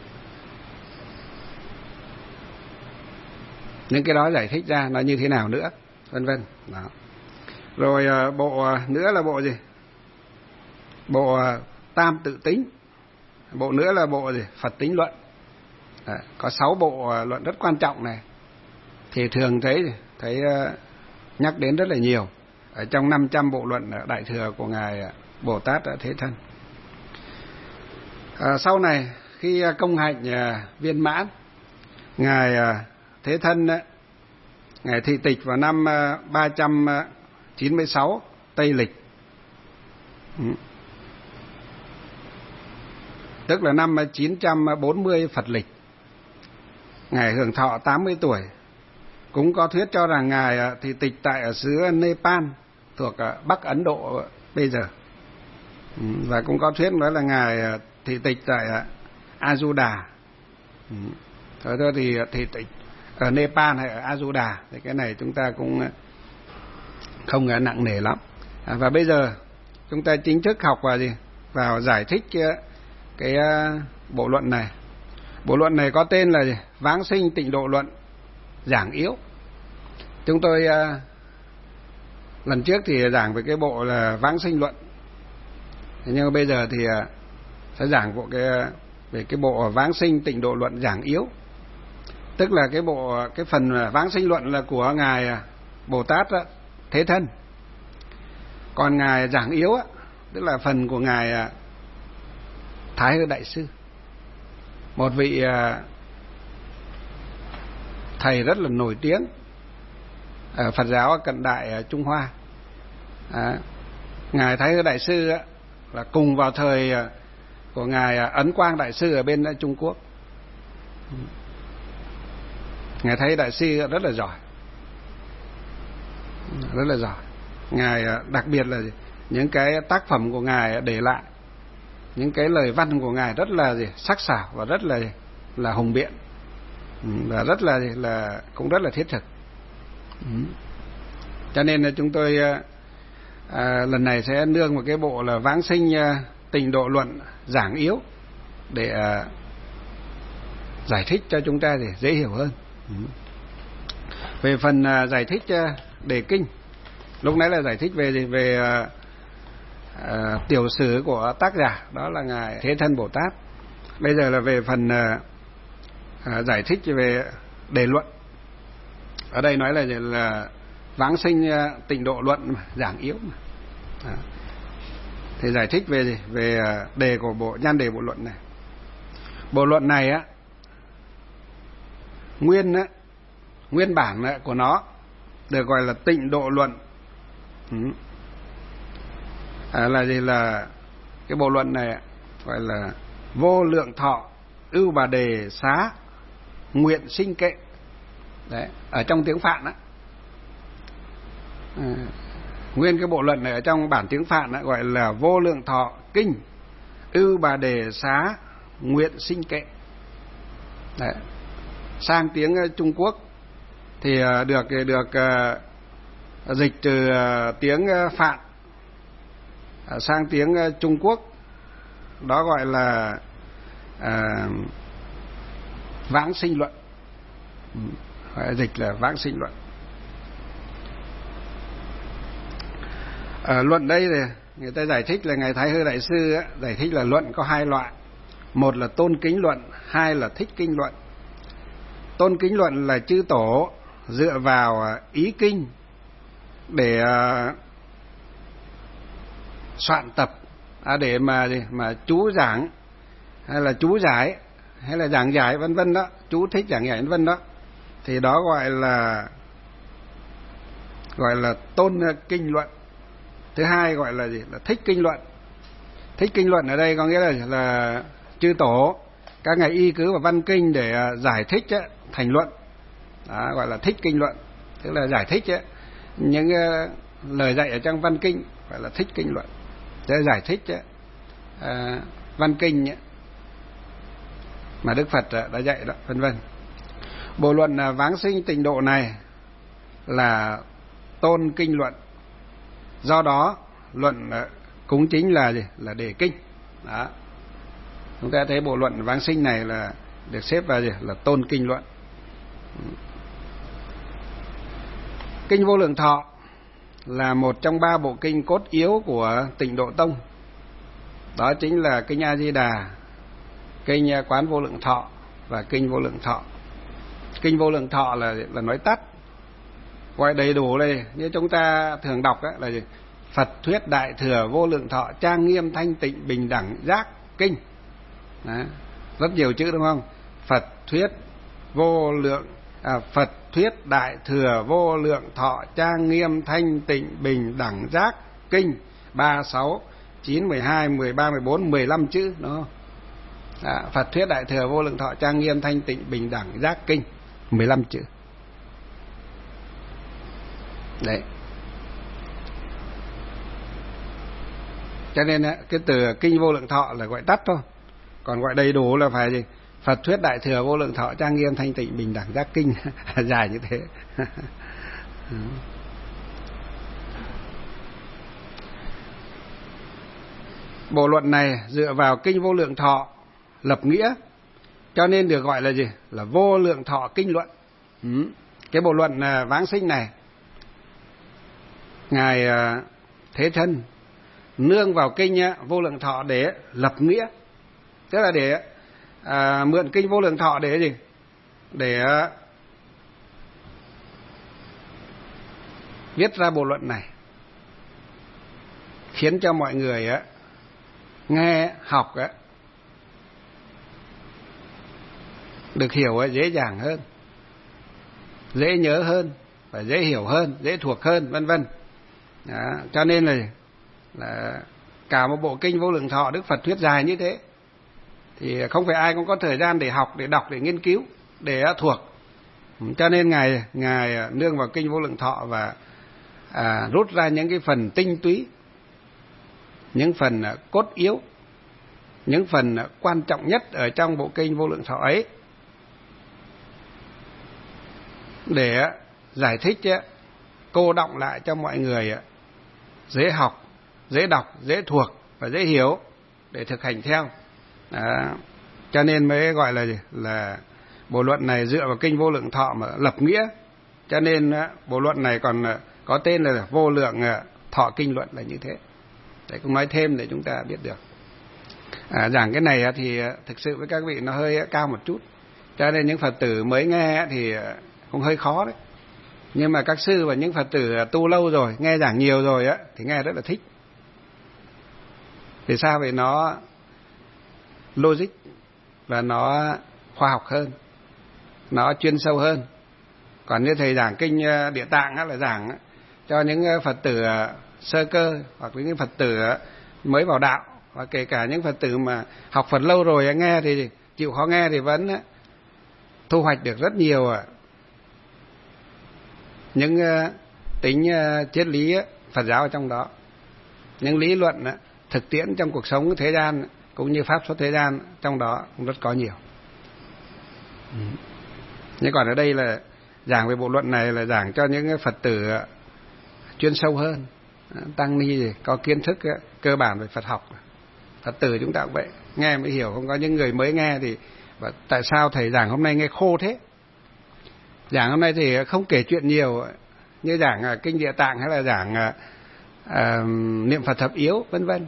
Những cái đó giải thích ra nó như thế nào nữa, vân vân. Đó. Rồi à, bộ nữa là bộ gì? Bộ à, Tam Tự Tính. Bộ nữa là bộ gì? Phật Tính Luận. À, có sáu bộ à, luận rất quan trọng này. Thì thường thấy thấy à, nhắc đến rất là nhiều ở trong năm trăm bộ luận Đại Thừa của ngài Bồ Tát Thế Thân. À, sau này khi công hạnh à, viên mãn, ngài à, Thế Thân á, ngài thị tịch vào năm à, ba trăm chín mươi sáu Tây Lịch, ừ. tức là năm chín trăm bốn mươi Phật Lịch. Ngài hưởng thọ tám mươi tuổi. Cũng có thuyết cho rằng ngài thị tịch tại ở xứ Nepal thuộc Bắc Ấn Độ bây giờ, ừ. và cũng có thuyết nói là ngài thị tịch tại Ajuda. Ừ. Thôi thôi thì thị tịch ở Nepal hay ở Ajuda thì cái này chúng ta cũng không nặng nề lắm. À, và bây giờ chúng ta chính thức học vào gì? Vào giải thích cái bộ luận này. Bộ luận này có tên là gì? Vãng Sinh Tịnh Độ Luận giảng yếu. Chúng tôi uh, lần trước thì giảng về cái bộ là Vãng Sinh Luận, nhưng mà bây giờ thì uh, sẽ giảng bộ cái về cái bộ Vãng Sinh Tịnh Độ Luận Giảng Yếu. Tức là cái bộ cái phần Vãng Sinh Luận là của ngài Bồ Tát Thế Thân. Còn ngài Giảng Yếu á, tức là phần của ngài Thái Hư Đại Sư, một vị thầy rất là nổi tiếng ở Phật giáo cận đại Trung Hoa. À, ngài Thái Hư Đại Sư á, là cùng vào thời của ngài Ấn Quang Đại Sư ở bên Trung Quốc. Ngài Thái Hư Đại Sư rất là giỏi, rất là giỏi. Ngài đặc biệt là những cái tác phẩm của ngài để lại, những cái lời văn của ngài rất là gì sắc sảo và rất là là hùng biện, và rất là là cũng rất là thiết thực. Cho nên là chúng tôi à, lần này sẽ nương vào cái bộ là Vãng Sinh Tịnh Độ Luận Giảng Yếu để à, giải thích cho chúng ta để dễ hiểu hơn. Về phần à, giải thích à, đề kinh, lúc nãy là giải thích về gì về à, à, tiểu sử của tác giả, đó là ngài Thế Thân Bồ Tát. Bây giờ là về phần à, à, giải thích về đề luận. Ở đây nói là là Vãng Sinh Tịnh Độ Luận Giảng Yếu mà. À. Thì giải thích về gì? Về đề của bộ nhan đề bộ luận này. Bộ luận này á, nguyên á, nguyên bản á, của nó được gọi là Tịnh Độ Luận. Ừ. À, là gì? Là cái bộ luận này gọi là Vô Lượng Thọ Ưu Bà Đề Xá Nguyện Sinh Kệ. Đấy, ở trong tiếng Phạn á. À, nguyên cái bộ luận này ở trong bản tiếng Phạn á, gọi là Vô Lượng Thọ Kinh Ưu Bà Đề Xá Nguyện Sinh Kệ. Đấy. Sang tiếng Trung Quốc thì được được uh, dịch từ uh, tiếng Phạn uh, sang tiếng Trung Quốc, đó gọi là uh, Vãng Sinh Luận. Gọi dịch là Vãng Sinh Luận. Ở luận đây thì người ta giải thích là ngài Thái Hư Đại Sư á, giải thích là luận có hai loại, một là tôn kính luận, hai là thích kinh luận. Tôn kính luận là chư tổ dựa vào ý kinh để uh, soạn tập, à, để mà mà chú giảng hay là chú giải hay là giảng giải vân vân đó, chú thích giảng giải vân vân đó, thì đó gọi là gọi là tôn kinh luận. Thứ hai gọi là gì? Là thích kinh luận. Thích kinh luận ở đây có nghĩa là là chư tổ các ngài y cứ vào văn kinh để giải thích ấy, thành luận. Đó, gọi là thích kinh luận, tức là giải thích ấy, những uh, lời dạy ở trong văn kinh, gọi là thích kinh luận. Thế giải thích ấy, uh, văn kinh ấy, mà Đức Phật đã dạy đó, vân vân. Bộ luận uh, Vãng Sinh Tịnh Độ này là tôn kinh luận. Do đó luận uh, cũng chính là gì? Là đề kinh. Đó. Chúng ta thấy bộ luận Vãng Sinh này là được xếp vào gì? Là tôn kinh luận. Kinh Vô Lượng Thọ là một trong ba bộ kinh cốt yếu của Tịnh Độ Tông. Đó chính là kinh A Di Đà, kinh Quán Vô Lượng Thọ và kinh Vô Lượng Thọ. Kinh Vô Lượng Thọ là là nói tắt, gọi đầy đủ đây như chúng ta thường đọc ấy, là gì? Phật thuyết Đại Thừa Vô Lượng Thọ trang nghiêm thanh tịnh bình đẳng giác kinh. Đó. Rất nhiều chữ đúng không? Phật thuyết vô lượng à, Phật thuyết Đại Thừa Vô Lượng Thọ trang nghiêm thanh tịnh bình đẳng giác kinh. Ba, sáu, chín, mười hai, mười ba, mười bốn, mười lăm chữ đúng không? À, Phật thuyết Đại Thừa Vô Lượng Thọ trang nghiêm thanh tịnh bình đẳng giác kinh, mười lăm chữ. Đấy. Cho nên cái từ kinh Vô Lượng Thọ là gọi tắt thôi, còn gọi đầy đủ là phải gì? Phật thuyết Đại Thừa Vô Lượng Thọ trang nghiêm thanh tịnh bình đẳng giác kinh. Dài như thế. Bộ luận này dựa vào kinh Vô Lượng Thọ lập nghĩa, cho nên được gọi là gì? Là Vô Lượng Thọ kinh luận. Ừ. Cái bộ luận Vãng Sinh này, ngài Thế Thân nương vào kinh Vô Lượng Thọ để lập nghĩa, tức là để à, mượn kinh Vô Lượng Thọ để gì? Để viết ra bộ luận này, khiến cho mọi người á nghe học á được hiểu á dễ dàng hơn, dễ nhớ hơn, và dễ hiểu hơn, dễ thuộc hơn, vân vân. Cho nên là là cả một bộ kinh Vô Lượng Thọ Đức Phật thuyết dài như thế, thì không phải ai cũng có thời gian để học, để đọc, để nghiên cứu, để thuộc. Cho nên ngài ngài nương vào kinh Vô Lượng Thọ và à, rút ra những cái phần tinh túy, những phần cốt yếu, những phần quan trọng nhất ở trong bộ kinh Vô Lượng Thọ ấy, để giải thích cô đọng lại cho mọi người dễ học, dễ đọc, dễ thuộc và dễ hiểu để thực hành theo. Đó. Cho nên mới gọi là là bộ luận này dựa vào kinh Vô Lượng Thọ mà lập nghĩa. Cho nên bộ luận này còn có tên là Vô Lượng Thọ Kinh Luận là như thế. Để cũng nói thêm để chúng ta biết được. À, giảng cái này thì thực sự với các vị nó hơi cao một chút, cho nên những Phật tử mới nghe thì cũng hơi khó đấy. Nhưng mà các sư và những Phật tử tu lâu rồi, nghe giảng nhiều rồi á, thì nghe rất là thích. Vì sao? Vì nó logic và nó khoa học hơn, nó chuyên sâu hơn. Còn như thầy giảng kinh Địa Tạng á, là giảng cho những Phật tử sơ cơ hoặc những Phật tử mới vào đạo, và kể cả những Phật tử mà học Phật lâu rồi nghe thì chịu khó nghe thì vẫn thu hoạch được rất nhiều những tính triết lý Phật giáo ở trong đó, những lý luận thực tiễn trong cuộc sống thế gian cũng như pháp xuất thế gian trong đó cũng rất có nhiều. Nhưng còn ở đây là giảng về bộ luận này là giảng cho những Phật tử chuyên sâu hơn, tăng ni có kiến thức cơ bản về Phật học. Phật tử chúng ta cũng vậy, nghe mới hiểu, không có những người mới nghe thì và tại sao thầy giảng hôm nay nghe khô thế? Giảng hôm nay thì không kể chuyện nhiều như giảng kinh Địa Tạng hay là giảng uh, niệm Phật thập yếu vân vân.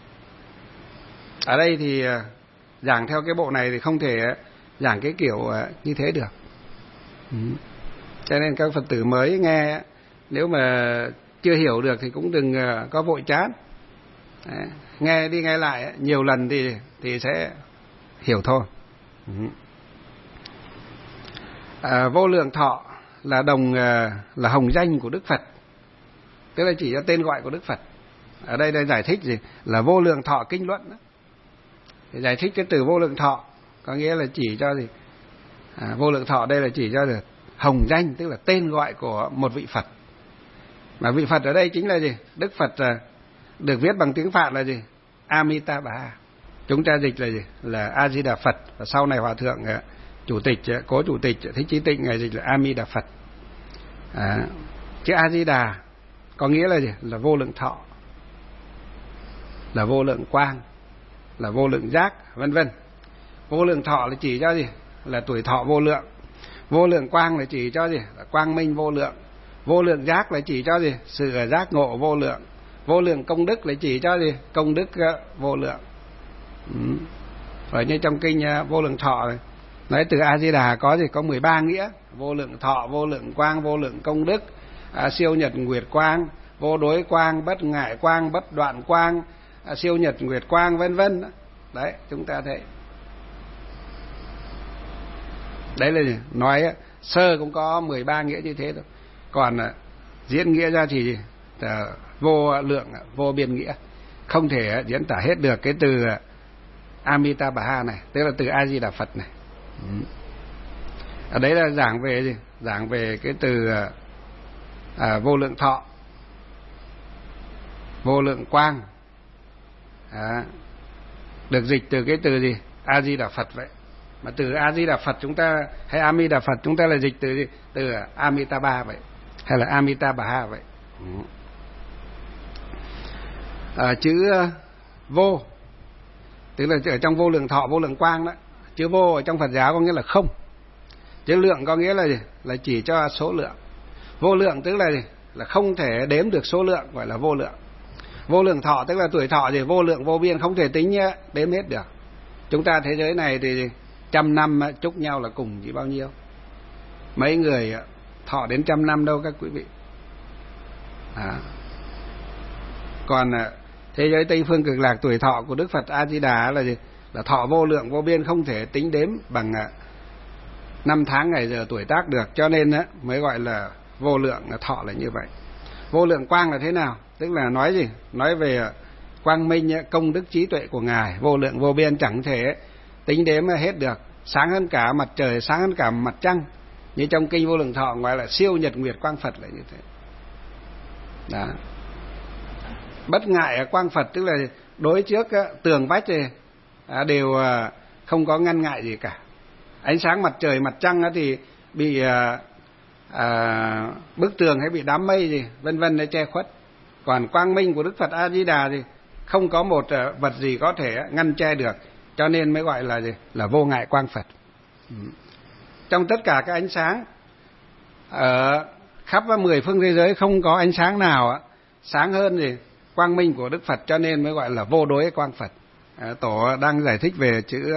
Ở đây thì uh, giảng theo cái bộ này thì không thể uh, giảng cái kiểu uh, như thế được. Ừ. Cho nên các Phật tử mới nghe, nếu mà chưa hiểu được thì cũng đừng uh, có vội chán. Đấy. Nghe đi nghe lại uh, nhiều lần thì thì sẽ hiểu thôi. Ừ. À, Vô Lượng Thọ là đồng là hồng danh của Đức Phật, tức là chỉ cho tên gọi của Đức Phật. Ở đây đây giải thích gì là Vô Lượng Thọ Kinh Luận đó. Để giải thích cái từ Vô Lượng Thọ có nghĩa là chỉ cho gì à, Vô Lượng Thọ đây là chỉ cho được hồng danh, tức là tên gọi của một vị Phật. Mà vị Phật ở đây chính là gì? Đức Phật được viết bằng tiếng Phạn là gì? Amitabha. Chúng ta dịch là gì? Là A Di Đà Phật, và sau này Hòa thượng chủ tịch, cố chủ tịch Thích Chí Tịnh ngày dịch là A Mi Đà Phật. À, chữ A Di Đà có nghĩa là gì? Là vô lượng thọ, là vô lượng quang, là vô lượng giác, vân vân. Vô lượng thọ là chỉ cho gì? Là tuổi thọ vô lượng. Vô lượng quang là chỉ cho gì? Là quang minh vô lượng. Vô lượng giác là chỉ cho gì? Sự giác ngộ vô lượng. Vô lượng công đức là chỉ cho gì? Công đức vô lượng. Ừ. Ở như trong kinh Vô Lượng Thọ này, nói từ A Di Đà có gì? Có mười ba nghĩa: vô lượng thọ, vô lượng quang, vô lượng công đức, à, siêu nhật nguyệt quang, vô đối quang, bất ngại quang, bất đoạn quang, à, siêu nhật nguyệt quang, vân vân. Đấy, chúng ta thấy. Đấy là nói sơ cũng có mười ba nghĩa như thế thôi. Còn à, diễn nghĩa ra thì à, vô lượng, vô biên nghĩa, không thể diễn tả hết được cái từ Amitabha này, tức là từ A Di Đà Phật này. Ở đấy là giảng về gì? Giảng về cái từ à, vô lượng thọ, vô lượng quang, à, được dịch từ cái từ gì? A Di Đà Phật vậy. Mà từ A Di Đà Phật chúng ta hay A Mi Đà Phật chúng ta là dịch từ gì? Từ Amitabha vậy, hay là Amitabha vậy. À, chữ vô tức là ở trong vô lượng thọ, vô lượng quang đó. Chữ vô ở trong Phật giáo có nghĩa là không. Chữ lượng có nghĩa là gì? Là chỉ cho số lượng. Vô lượng tức là gì? Là không thể đếm được số lượng, gọi là vô lượng. Vô lượng thọ tức là tuổi thọ gì? Vô lượng vô biên, không thể tính đếm hết được. Chúng ta thế giới này thì trăm năm chúc nhau là cùng chỉ bao nhiêu? Mấy người thọ đến trăm năm đâu các quý vị. À. Còn thế giới Tây Phương Cực Lạc, tuổi thọ của Đức Phật A Di Đà là gì? Là thọ vô lượng vô biên, không thể tính đếm bằng năm tháng ngày giờ tuổi tác được, cho nên mới gọi là vô lượng thọ là như vậy. Vô lượng quang là thế nào? Tức là nói gì? Nói về quang minh, công đức trí tuệ của Ngài vô lượng vô biên, chẳng thể tính đếm hết được, sáng hơn cả mặt trời, sáng hơn cả mặt trăng. Như trong kinh Vô Lượng Thọ gọi là siêu nhật nguyệt quang Phật là như thế. Đó. Bất ngại quang Phật tức là đối trước tường vách thì đều không có ngăn ngại gì cả. Ánh sáng mặt trời, mặt trăng thì bị à, à, bức tường hay bị đám mây gì vân vân để che khuất. Còn quang minh của Đức Phật A Di Đà thì không có một vật gì có thể ngăn che được, cho nên mới gọi là gì? Là vô ngại quang Phật. Ừ. Trong tất cả các ánh sáng ở khắp mười phương thế giới không có ánh sáng nào sáng hơn gì quang minh của Đức Phật, cho nên mới gọi là vô đối quang Phật. À, Tổ đang giải thích về chữ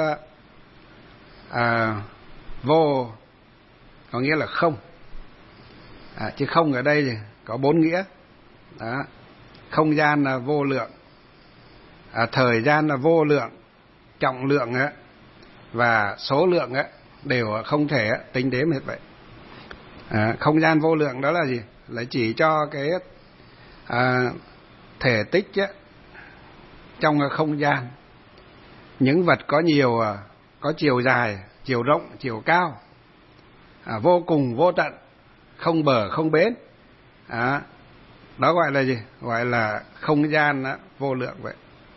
à, vô có nghĩa là không. À, chứ không ở đây thì có bốn nghĩa. Đó. Không gian là vô lượng, à, thời gian là vô lượng, trọng lượng ấy, và số lượng ấy, đều không thể tính đếm hết vậy. À, không gian vô lượng đó là gì? Là chỉ cho cái à, thể tích ấy, trong không gian. Những vật có nhiều, có chiều dài, chiều rộng, chiều cao, à, vô cùng vô tận, không bờ không bến. À, đó gọi là gì? Gọi là không gian đó, vô lượng vậy.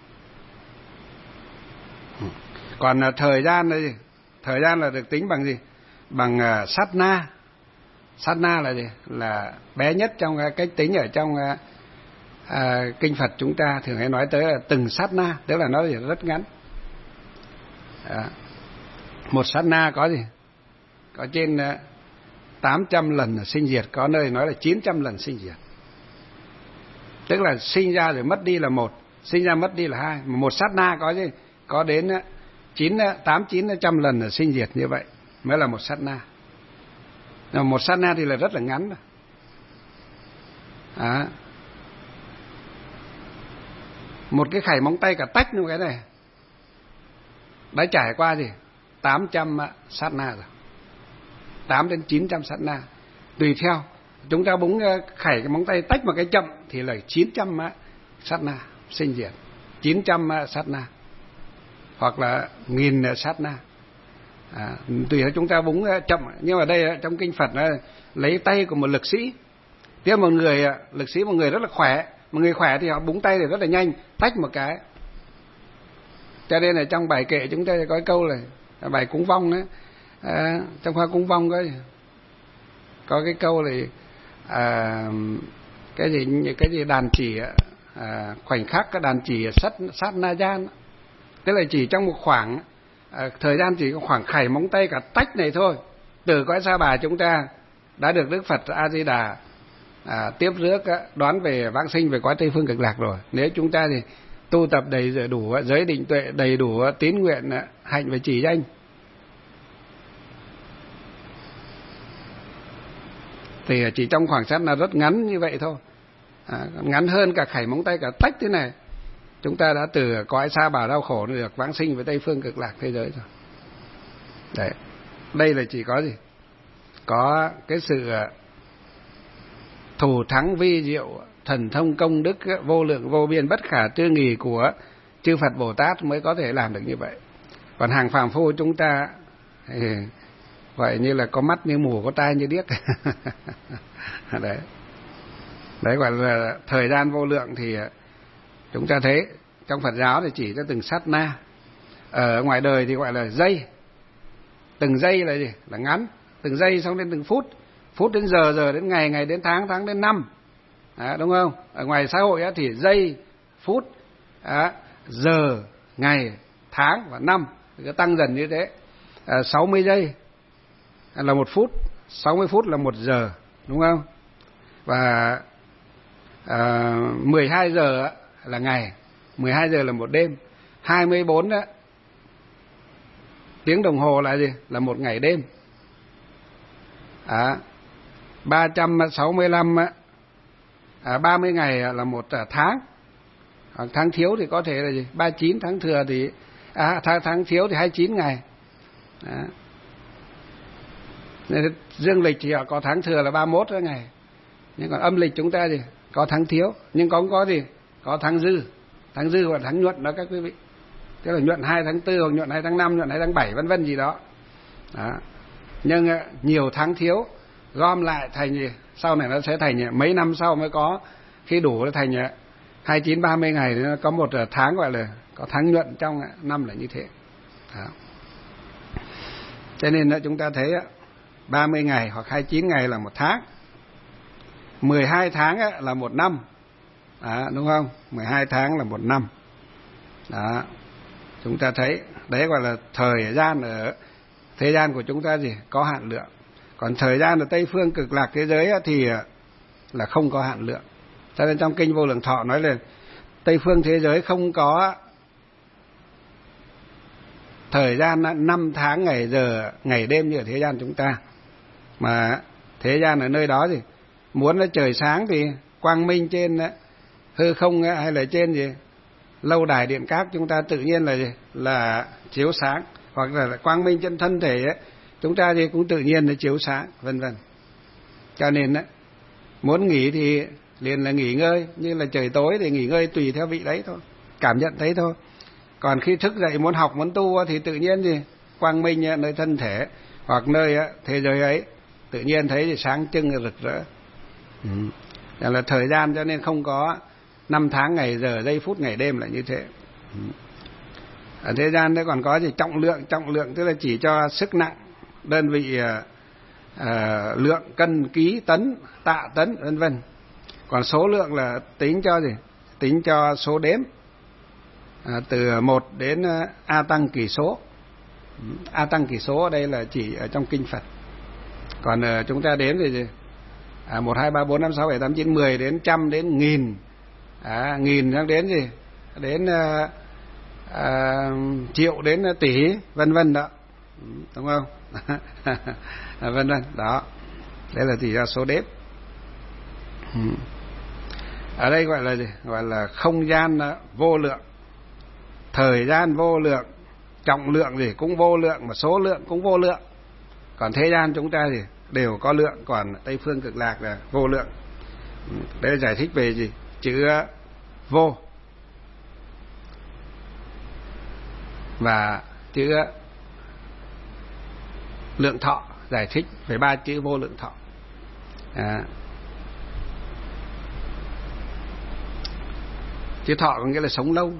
Còn thời gian là gì? Thời gian là được tính bằng gì? Bằng uh, sát na. Sát na là gì? Là bé nhất trong uh, cách tính ở trong uh, uh, kinh Phật chúng ta thường hay nói tới là từng sát na, tức là nó rất ngắn. À, một sát na có gì? Có trên uh, tám trăm lần sinh diệt, có nơi nói là chín trăm lần sinh diệt. Tức là sinh ra rồi mất đi là một, sinh ra mất đi là hai, mà một sát na có gì? Có đến uh, chín tám chín trăm lần là sinh diệt, như vậy mới là một sát na. Một sát na thì là rất là ngắn. À, một cái khảy móng tay cả tách như cái này đã trải qua gì? tám trăm sát na rồi, tám đến chín trăm sát na, tùy theo. Chúng ta búng khảy cái móng tay tách một cái chậm thì là chín trăm sát na sinh diệt, chín trăm sát na hoặc là nghìn sát na. À, tùy theo chúng ta búng chậm. Nhưng mà đây trong kinh Phật nó lấy tay của một lực sĩ. Tiếp một người lực sĩ, một người rất là khỏe, một người khỏe thì họ búng tay thì rất là nhanh, tách một cái. Cho nên là trong bài kệ chúng ta có cái câu này, bài cúng vong đấy, à, trong khoa cúng vong có có cái câu này, à, cái gì cái gì đàn chỉ à, khoảnh khắc cái đàn chỉ sát sát na gian, tức là chỉ trong một khoảng à, thời gian chỉ có khoảng khảy móng tay cả tách này thôi, từ cõi Sa Bà chúng ta đã được Đức Phật A Di Đà à, tiếp rước đoán về vãng sinh về cõi Tây Phương Cực Lạc rồi. Nếu chúng ta thì tu tập đầy đủ giới định tuệ, đầy đủ tín nguyện hạnh và chỉ danh, thì chỉ trong khoảng sát là rất ngắn như vậy thôi, à, ngắn hơn cả khảy móng tay cả tách thế này, chúng ta đã từ cõi Sa Bà đau khổ được vãng sinh với Tây Phương Cực Lạc thế giới rồi. Đấy, đây là chỉ có gì? Có cái sự thù thắng vi diệu, thần thông công đức vô lượng vô biên bất khả tư nghì của chư Phật Bồ Tát mới có thể làm được như vậy. Còn hàng phàm phu chúng ta vậy như là có mắt như mù, có tai như điếc. Đấy. Đấy gọi là thời gian vô lượng. Thì chúng ta thấy trong Phật giáo thì chỉ cho từng sát na, ở ngoài đời thì gọi là giây. Từng giây là gì? Là ngắn. Từng giây xong đến từng phút, phút đến giờ, giờ đến ngày, ngày đến tháng, tháng đến năm. À, đúng không? Ở ngoài xã hội á, thì giây, phút, à, giờ, ngày, tháng và năm cứ tăng dần như thế. À, sáu mươi giây là một phút, sáu mươi phút là một giờ, đúng không? Và à, mười hai giờ là ngày, mười hai giờ là một đêm, hai mươi bốn đó tiếng đồng hồ là gì? Là một ngày đêm. À, ba trăm sáu mươi lăm à, ba mươi ngày là một tháng. Hoặc tháng thiếu thì có thể là gì? ba mươi chín, tháng thừa thì à, tháng, tháng thiếu thì hai mươi chín ngày. Đó. Dương lịch thì họ có tháng thừa là ba mươi mốt ngày. Nhưng còn âm lịch chúng ta gì? Có tháng thiếu. Nhưng có có gì? Có tháng dư. Tháng dư hoặc tháng nhuận đó các quý vị. Tức là nhuận hai tháng tư hoặc nhuận hai tháng năm, nhuận hai tháng bảy vân vân gì đó. Đó. Nhưng nhiều tháng thiếu gom lại thành gì? Sau này nó sẽ thành mấy năm sau mới có, khi đủ nó thành hai mươi chín ba mươi ngày nó có một tháng gọi là có tháng nhuận trong năm là như thế. Đó. Cho nên chúng ta thấy ba mươi ngày hoặc hai mươi chín ngày là một tháng. mười hai tháng là một năm. Đó, đúng không? mười hai tháng là một năm. Đó. Chúng ta thấy đấy gọi là thời gian ở thế gian của chúng ta gì? Có hạn lượng. Còn thời gian ở Tây phương cực lạc thế giới thì là không có hạn lượng. Cho nên trong kinh Vô Lượng Thọ nói là Tây phương thế giới không có thời gian năm tháng ngày giờ ngày đêm như ở thế gian chúng ta. Mà thế gian ở nơi đó thì muốn nó trời sáng thì quang minh trên hư không hay là trên gì lâu đài điện các chúng ta tự nhiên là gì? Là chiếu sáng, hoặc là quang minh trên thân thể ấy, chúng ta thì cũng tự nhiên là chiếu sáng, vân vân. Cho nên đấy, muốn nghỉ thì liền là nghỉ ngơi, như là trời tối thì nghỉ ngơi tùy theo vị đấy thôi, cảm nhận thấy thôi. Còn khi thức dậy muốn học muốn tu thì tự nhiên gì quang minh nơi thân thể hoặc nơi thế giới ấy tự nhiên thấy thì sáng trưng rực rỡ. Ừ. Đó là thời gian, cho nên không có năm tháng ngày giờ giây phút ngày đêm là như thế. Ừ. Ở thế gian đấy còn có gì trọng lượng, trọng lượng tức là chỉ cho sức nặng, đơn vị uh, lượng, cân, ký, tấn, tạ, tấn vân vân. Còn số lượng là tính cho gì? Tính cho số đếm. À, từ một đến uh, A tăng kỳ số. A tăng kỳ số ở đây là chỉ ở trong kinh Phật. Còn uh, chúng ta đếm thì gì? À, một, hai, ba, bốn, năm, sáu, bảy, tám, chín, mười đến trăm đến nghìn. À, nghìn sang đến gì? Đến uh, uh, triệu đến tỷ vân vân đó. Đúng không? Vân vân đó. Đây là chỉ là số đếm. Ở đây gọi là gì? Gọi là không gian vô lượng, thời gian vô lượng, trọng lượng gì cũng vô lượng, mà số lượng cũng vô lượng. Còn thế gian chúng ta thì đều có lượng, còn Tây phương cực lạc là vô lượng. Đây là giải thích về gì? Chữ vô và chữ lượng thọ, giải thích về ba chữ vô lượng thọ. À, chữ thọ có nghĩa là sống lâu,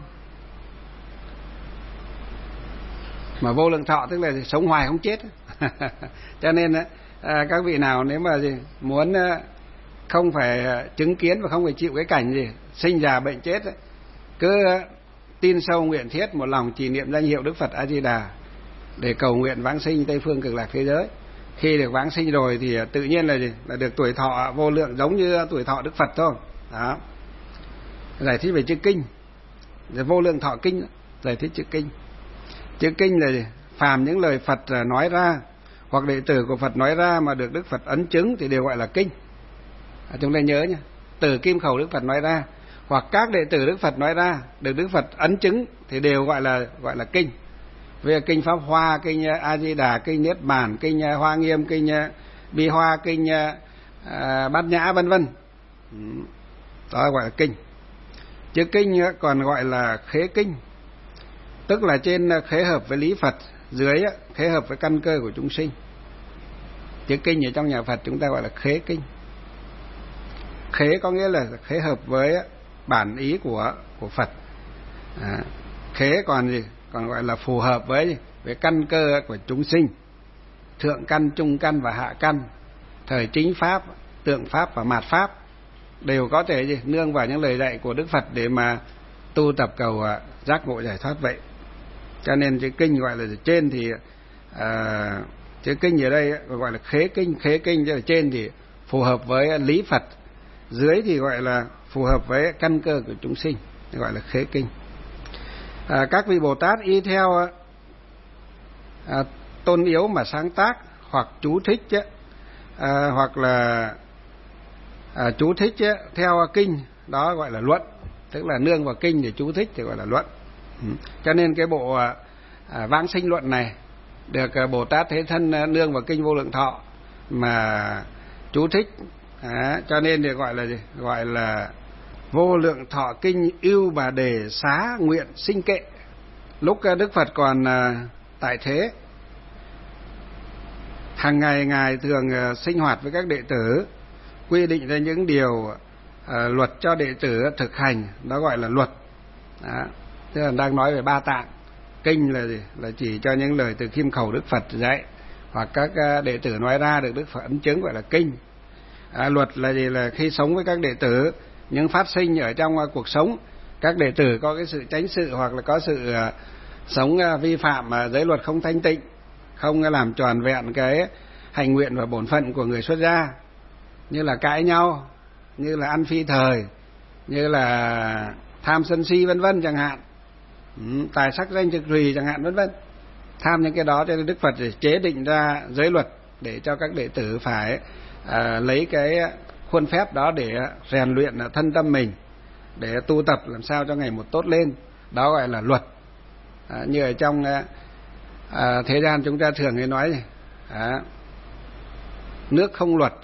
mà vô lượng thọ tức là sống hoài không chết. Cho nên à, các vị nào nếu mà gì muốn không phải chứng kiến và không phải chịu cái cảnh gì sinh già bệnh chết, cứ tin sâu nguyện thiết một lòng trì niệm danh hiệu Đức Phật A Di Đà để cầu nguyện vãng sinh Tây phương cực lạc thế giới. Khi được vãng sinh rồi thì tự nhiên là gì? Là được tuổi thọ vô lượng giống như tuổi thọ Đức Phật thôi. Đó. Giải thích về chữ kinh, vô lượng thọ kinh, giải thích chữ kinh. Chữ kinh là gì? Phàm những lời Phật nói ra hoặc đệ tử của Phật nói ra mà được Đức Phật ấn chứng thì đều gọi là kinh. À, chúng ta nhớ nhé, từ kim khẩu Đức Phật nói ra hoặc các đệ tử Đức Phật nói ra được Đức Phật ấn chứng thì đều gọi là gọi là kinh. Về kinh Pháp Hoa, kinh A Di Đà, kinh Niết Bàn, kinh Hoa Nghiêm, kinh Bi Hoa, kinh à, Bát Nhã vân vân. Đó gọi là kinh. Chữ kinh còn gọi là khế kinh, tức là trên khế hợp với lý Phật, dưới khế hợp với căn cơ của chúng sinh. Chữ kinh ở trong nhà Phật chúng ta gọi là khế kinh. Khế có nghĩa là khế hợp với bản ý của của Phật. À, khế còn gì? Còn gọi là phù hợp với với căn cơ của chúng sinh, thượng căn, trung căn và hạ căn, thời chính pháp, tượng pháp và mạt pháp đều có thể gì nương vào những lời dạy của Đức Phật để mà tu tập cầu uh, giác ngộ giải thoát vậy. Cho nên chữ kinh gọi là trên thì uh, chữ kinh ở đây gọi là khế kinh, khế kinh ở trên thì phù hợp với lý Phật, dưới thì gọi là phù hợp với căn cơ của chúng sinh, gọi là khế kinh. À, các vị Bồ Tát y theo à, tôn yếu mà sáng tác hoặc chú thích chứ, à, hoặc là à, chú thích chứ, theo kinh, đó gọi là luận, tức là nương vào kinh để chú thích thì gọi là luận. Ừ. Cho nên cái bộ à, Vãng Sinh Luận này được à, Bồ Tát Thế Thân à, nương vào kinh Vô Lượng Thọ mà chú thích, à, cho nên thì gọi là gì? Gọi là Vô Lượng Thọ Kinh Ưu Bà Đề Xá Nguyện Sinh Kệ. Lúc à, Đức Phật còn à, tại thế, hàng ngày Ngài thường à, sinh hoạt với các đệ tử, quy định ra những điều à, luật cho đệ tử thực hành, đó gọi là luật. Đó. Tức là đang nói về ba tạng. Kinh là gì? Là chỉ cho những lời từ kim khẩu Đức Phật dạy, hoặc các à, đệ tử nói ra được Đức Phật ấn chứng, gọi là kinh. À, luật là gì? Là khi sống với các đệ tử, những phát sinh ở trong uh, cuộc sống, các đệ tử có cái sự tránh sự hoặc là có sự uh, sống uh, vi phạm uh, giới luật không thanh tịnh, không uh, làm tròn vẹn cái hành nguyện và bổn phận của người xuất gia, như là cãi nhau, như là ăn phi thời, như là tham sân si vân vân chẳng hạn, ừ, tài sắc danh thực thùy chẳng hạn vân vân. Tham những cái đó, cho nên Đức Phật chế định ra giới luật để cho các đệ tử phải à, lấy cái khuôn phép đó để rèn luyện thân tâm mình, để tu tập làm sao cho ngày một tốt lên, đó gọi là luật. À, như ở trong à, thế gian chúng ta thường hay nói gì? À, nước không luật,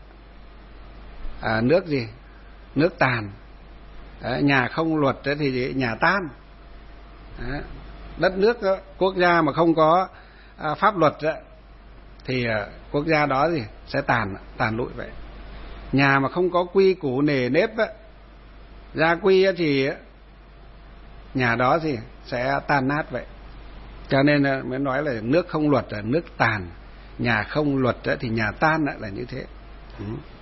à, nước gì? Nước tàn. À, nhà không luật thì gì? Nhà tan. À, đất nước quốc gia mà không có à, pháp luật thì à, quốc gia đó gì sẽ tàn tàn lụi vậy. Nhà mà không có quy củ nề nếp á, gia quy thì nhà đó thì sẽ tan nát vậy. Cho nên mới nói là nước không luật là nước tàn, nhà không luật thì nhà tan lại là như thế. Ừ.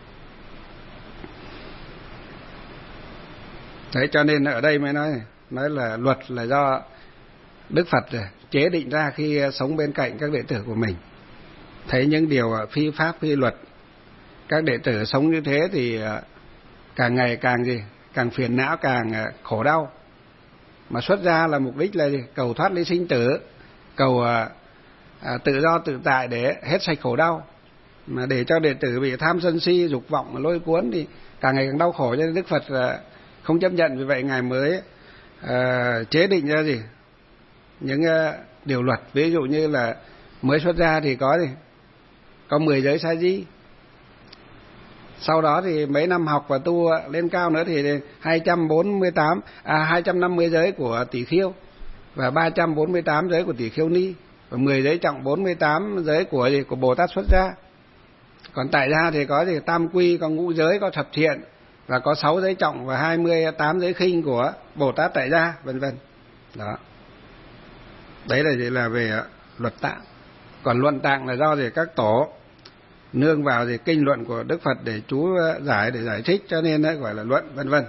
Đấy, cho nên ở đây mới nói nói là luật là do Đức Phật chế định ra khi sống bên cạnh các đệ tử của mình. Thấy những điều phi pháp phi luật, các đệ tử sống như thế thì càng ngày càng gì? Càng phiền não, càng khổ đau. Mà xuất gia là mục đích là gì? Cầu thoát ly sinh tử, cầu à, tự do tự tại để hết sạch khổ đau. Mà để cho đệ tử bị tham sân si dục vọng lôi cuốn thì càng ngày càng đau khổ, cho nên Đức Phật không chấp nhận. Vì vậy Ngài mới à, chế định ra gì? Những à, điều luật. Ví dụ như là mới xuất gia thì có gì? Có mười giới sa di. Sau đó thì mấy năm học và tu lên cao nữa thì hai trăm bốn mươi tám, à, hai trăm năm mươi giới của Tỷ Khiêu và ba trăm bốn mươi tám giới của Tỷ Khiêu Ni, và mười giới trọng, bốn mươi tám giới của gì? Của Bồ Tát xuất gia. Còn tại gia thì có gì? Tam quy, có ngũ giới, có thập thiện, và có sáu giới trọng và hai mươi tám giới khinh của Bồ Tát tại gia, vân vân. Đó. Đấy là gì? Là về luật tạng. Còn luận tạng là do gì? Các tổ nương vào thì kinh luận của Đức Phật để chú giải, để giải thích, cho nên đấy gọi là luận, vân vân.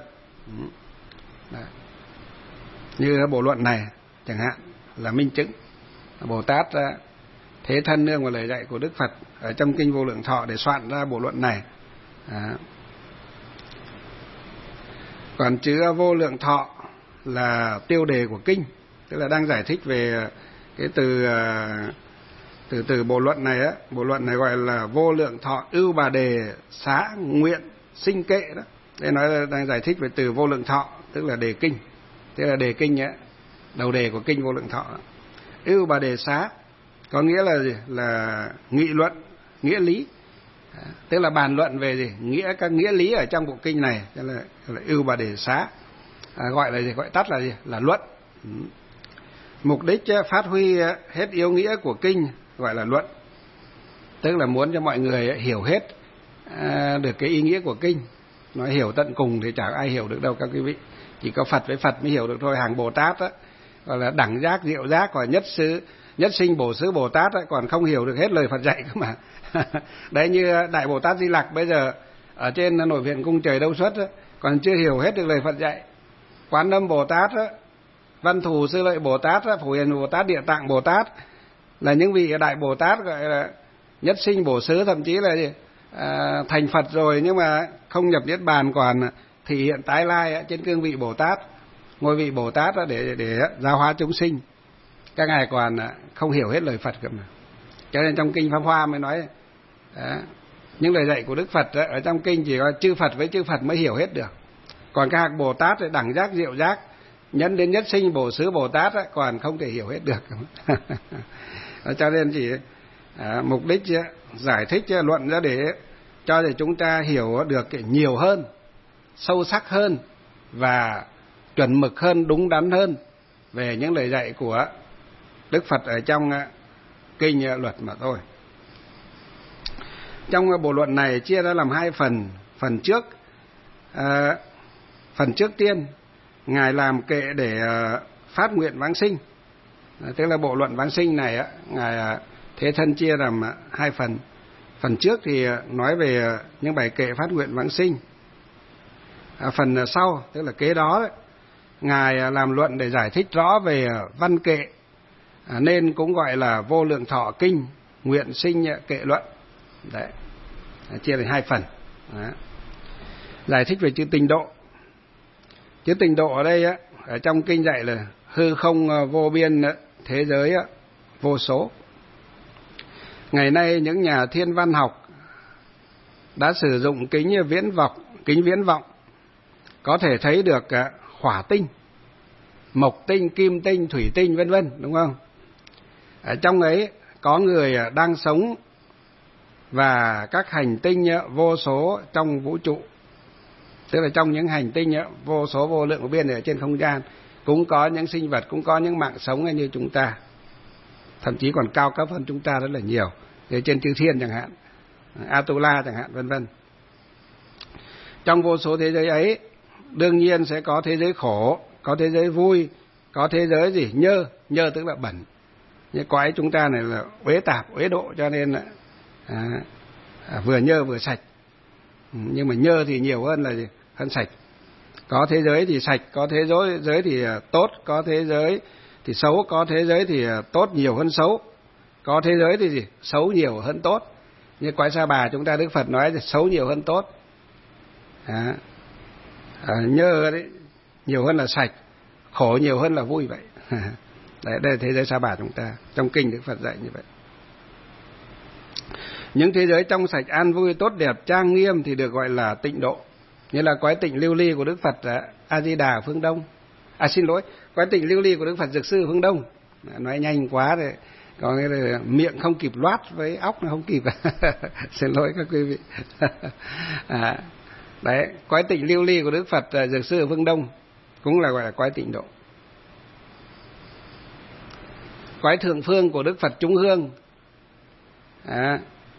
Như bộ luận này chẳng hạn là minh chứng Bồ Tát Thế Thân nương vào lời dạy của Đức Phật ở trong kinh Vô Lượng Thọ để soạn ra bộ luận này. Đó. Còn chữ Vô Lượng Thọ là tiêu đề của kinh, tức là đang giải thích về cái từ từ từ bộ luận này á. Bộ luận này gọi là Vô Lượng Thọ Ưu Bà Đề Xá Nguyện Sinh Kệ đó. Đây nói là đang giải thích về từ Vô Lượng Thọ, tức là đề kinh, tức là đề kinh á, đầu đề của kinh Vô Lượng Thọ. Ưu Bà Đề Xá có nghĩa là gì? Là nghị luận, nghĩa lý. À, tức là bàn luận về gì? Nghĩa, các nghĩa lý ở trong bộ kinh này, tức là, là Ưu Bà Đề Xá. À, gọi là gì? Gọi tắt là gì? Là luận. Ừ. Mục đích phát huy hết yếu nghĩa của kinh gọi là luận, tức là muốn cho mọi người hiểu hết à, được cái ý nghĩa của kinh. Nói hiểu tận cùng thì chẳng ai hiểu được đâu các quý vị, chỉ có Phật với Phật mới hiểu được thôi. Hàng Bồ Tát á, gọi là đẳng giác, diệu giác, còn nhất xứ, nhất sinh bổ xứ Bồ Tát á, còn không hiểu được hết lời Phật dạy cơ mà. Đấy, như Đại Bồ Tát Di Lặc bây giờ ở trên Nội Viện Cung Trời Đâu Xuất á, còn chưa hiểu hết được lời Phật dạy. Quán Âm Bồ Tát á, Văn Thù Sư Lợi Bồ Tát á, Phổ Hiền Bồ Tát, Địa Tạng Bồ Tát là những vị Đại Bồ Tát gọi là nhất sinh bổ xứ, thậm chí là gì? À, thành Phật rồi nhưng mà không nhập niết bàn, còn thị hiện tái lai trên cương vị Bồ Tát, ngôi vị Bồ Tát để để giáo hóa chúng sinh. các ngài còn không hiểu hết lời Phật cơ mà. Cho nên trong kinh Pháp Hoa mới nói đó, những lời dạy của Đức Phật đó, ở trong kinh chỉ có chư Phật với chư Phật mới hiểu hết được. Còn các Bồ Tát thì đẳng giác diệu giác, nhân đến nhất sinh bổ xứ Bồ Tát đó, còn không thể hiểu hết được. Cho nên chỉ à, mục đích giải thích luận ra để cho để chúng ta hiểu được nhiều hơn, sâu sắc hơn và chuẩn mực hơn, đúng đắn hơn về những lời dạy của Đức Phật ở trong kinh luật mà thôi. Trong bộ luận này chia ra làm hai phần. Phần trước à, phần trước tiên ngài làm kệ để à, phát nguyện vãng sinh, à, tức là bộ luận vãng sinh này á, ngài à, thế thân chia làm à, hai phần. Phần trước thì à, nói về à, những bài kệ phát nguyện vãng sinh. À, phần à, sau tức là kế đó đấy, ngài à, làm luận để giải thích rõ về à, văn kệ, à, nên cũng gọi là vô lượng thọ kinh nguyện sinh à, kệ luận. Đấy, chia thành hai phần. Đấy. Giải thích về chữ tịnh độ. Chữ tịnh độ ở đây á, ở trong kinh dạy là hư không vô biên, thế giới vô số. Ngày nay những nhà thiên văn học đã sử dụng kính viễn vọng, kính viễn vọng có thể thấy được hỏa tinh, mộc tinh, kim tinh, thủy tinh vân vân, đúng không? Ở trong ấy có người đang sống và các hành tinh vô số trong vũ trụ, tức là trong những hành tinh vô số vô lượng vô biên ở trên không gian cũng có những sinh vật, cũng có những mạng sống như chúng ta, thậm chí còn cao cấp hơn chúng ta rất là nhiều, như trên chư thiên chẳng hạn, Atula chẳng hạn, vân vân. Trong vô số thế giới ấy đương nhiên sẽ có thế giới khổ, có thế giới vui, có thế giới gì nhơ, nhơ tức là bẩn. Như cõi chúng ta này là uế tạp, uế độ, cho nên là à, à, vừa nhơ vừa sạch. Nhưng mà nhơ thì nhiều hơn là gì? Hơn sạch. Có thế giới thì sạch, có thế giới, giới thì tốt, có thế giới thì xấu, có thế giới thì tốt nhiều hơn xấu, có thế giới thì gì? Xấu nhiều hơn tốt. Như cõi Sa Bà chúng ta Đức Phật nói là xấu nhiều hơn tốt. À, à, nhơ đấy nhiều hơn là sạch, khổ nhiều hơn là vui vậy. Đấy, đây là thế giới Sa Bà chúng ta, trong kinh Đức Phật dạy như vậy. Những thế giới trong sạch, an vui, tốt đẹp, trang nghiêm thì được gọi là tịnh độ. Như là cõi tịnh lưu ly của Đức Phật A Di Đà phương Đông. À xin lỗi, cõi tịnh lưu ly của Đức Phật Dược Sư phương Đông. Nói nhanh quá rồi, có nghĩa là miệng không kịp loát với óc nó không kịp. Xin lỗi các quý vị. À, đấy, cõi tịnh lưu ly của Đức Phật Dược Sư phương Đông cũng là gọi là cõi tịnh độ. Cõi thượng phương của Đức Phật Trung Hương, à,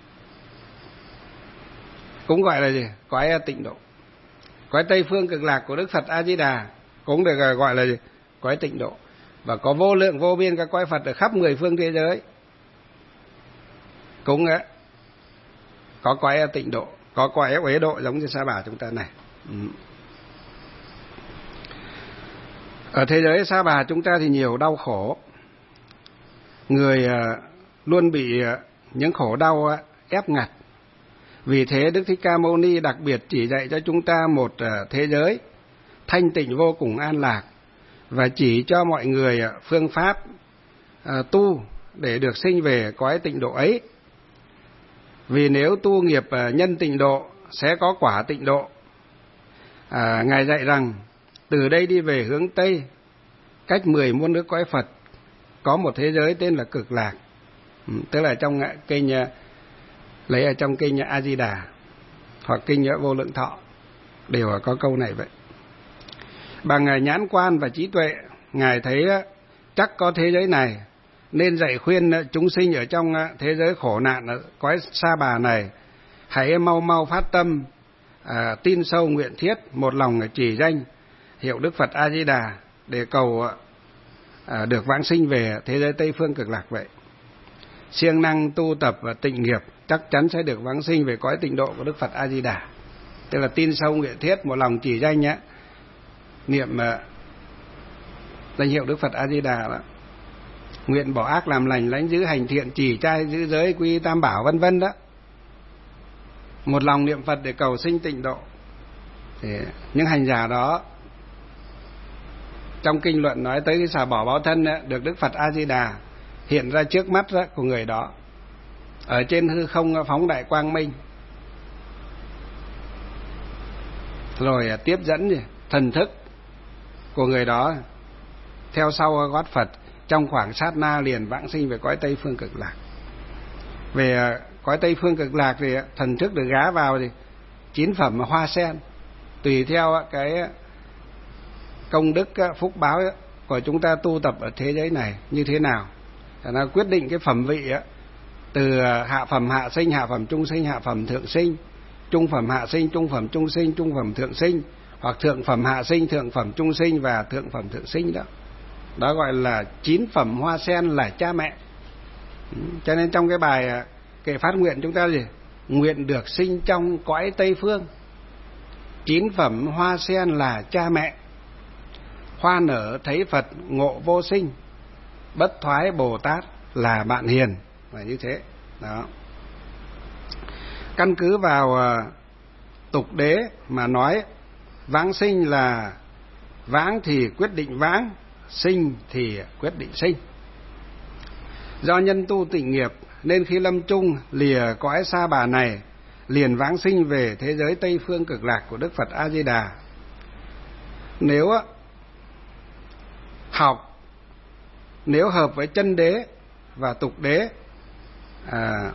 cũng gọi là gì? Cõi tịnh độ. Cõi Tây Phương Cực Lạc của Đức Phật A Di Đà cũng được gọi là gì? Cõi tịnh độ. Và có vô lượng vô biên các cõi Phật ở khắp mười phương thế giới cũng ấy, có cõi tịnh độ, có cõi uế độ giống như Sa Bà chúng ta này. Ừ. Ở thế giới Sa Bà chúng ta thì nhiều đau khổ, người luôn bị những khổ đau ép ngặt. Vì thế Đức Thích Ca Mâu Ni đặc biệt chỉ dạy cho chúng ta một thế giới thanh tịnh vô cùng an lạc, và chỉ cho mọi người phương pháp tu để được sinh về cõi tịnh độ ấy. Vì nếu tu nghiệp nhân tịnh độ sẽ có quả tịnh độ. À, Ngài dạy rằng từ đây đi về hướng Tây, cách mười muôn nước cõi Phật, có một thế giới tên là Cực Lạc. Ừ, tức là trong kinh, lấy ở trong kinh A Di Đà hoặc kinh Vô Lượng Thọ đều có câu này vậy. Bằng nhãn quan và trí tuệ, Ngài thấy chắc có thế giới này, nên dạy khuyên chúng sinh ở trong thế giới khổ nạn cõi Sa Bà này hãy mau mau phát tâm à, tin sâu nguyện thiết, một lòng chỉ danh hiệu Đức Phật A Di Đà để cầu à, được vãng sinh về thế giới Tây Phương Cực Lạc vậy. Siêng năng tu tập và tịnh nghiệp chắc chắn sẽ được vãng sinh về cõi tịnh độ của Đức Phật A Di Đà. Tức là tin sâu nguyện thiết, một lòng chỉ danh nhé, niệm uh, danh hiệu Đức Phật A Di Đà đó, nguyện bỏ ác làm lành, lãnh giữ hành thiện, chỉ trai giữ giới, quy tam bảo vân vân đó. Một lòng niệm Phật để cầu sinh tịnh độ. Thì những hành giả đó trong kinh luận nói tới cái xả bỏ báo thân ấy, được Đức Phật A Di Đà hiện ra trước mắt đó, của người đó ở trên hư không phóng đại quang minh, rồi tiếp dẫn gì? Thần thức của người đó theo sau gót Phật, trong khoảng sát na liền vãng sinh về cõi Tây Phương Cực Lạc. Về cõi Tây Phương Cực Lạc thì thần thức được gá vào thì chín phẩm hoa sen, tùy theo cái công đức phúc báo của chúng ta tu tập ở thế giới này như thế nào, nó quyết định cái phẩm vị từ hạ phẩm hạ sinh, hạ phẩm trung sinh, hạ phẩm thượng sinh, trung phẩm hạ sinh, trung phẩm trung sinh, trung phẩm thượng sinh, hoặc thượng phẩm hạ sinh, thượng phẩm trung sinh và thượng phẩm thượng sinh đó. Đó gọi là chín phẩm hoa sen là cha mẹ. Cho nên trong cái bài kệ phát nguyện chúng ta gì? Nguyện được sinh trong cõi Tây Phương. Chín phẩm hoa sen là cha mẹ. Hoa nở thấy Phật ngộ vô sinh, bất thoái Bồ Tát là bạn hiền. Là như thế. Đó. Căn cứ vào uh, tục đế mà nói, vãng sinh là vãng thì quyết định vãng, sinh thì quyết định sinh. Do nhân tu tịnh nghiệp nên khi lâm chung lìa cõi sa bà này, liền vãng sinh về thế giới Tây Phương Cực Lạc của Đức Phật A Di Đà. Nếu học, nếu hợp với chân đế và tục đế à,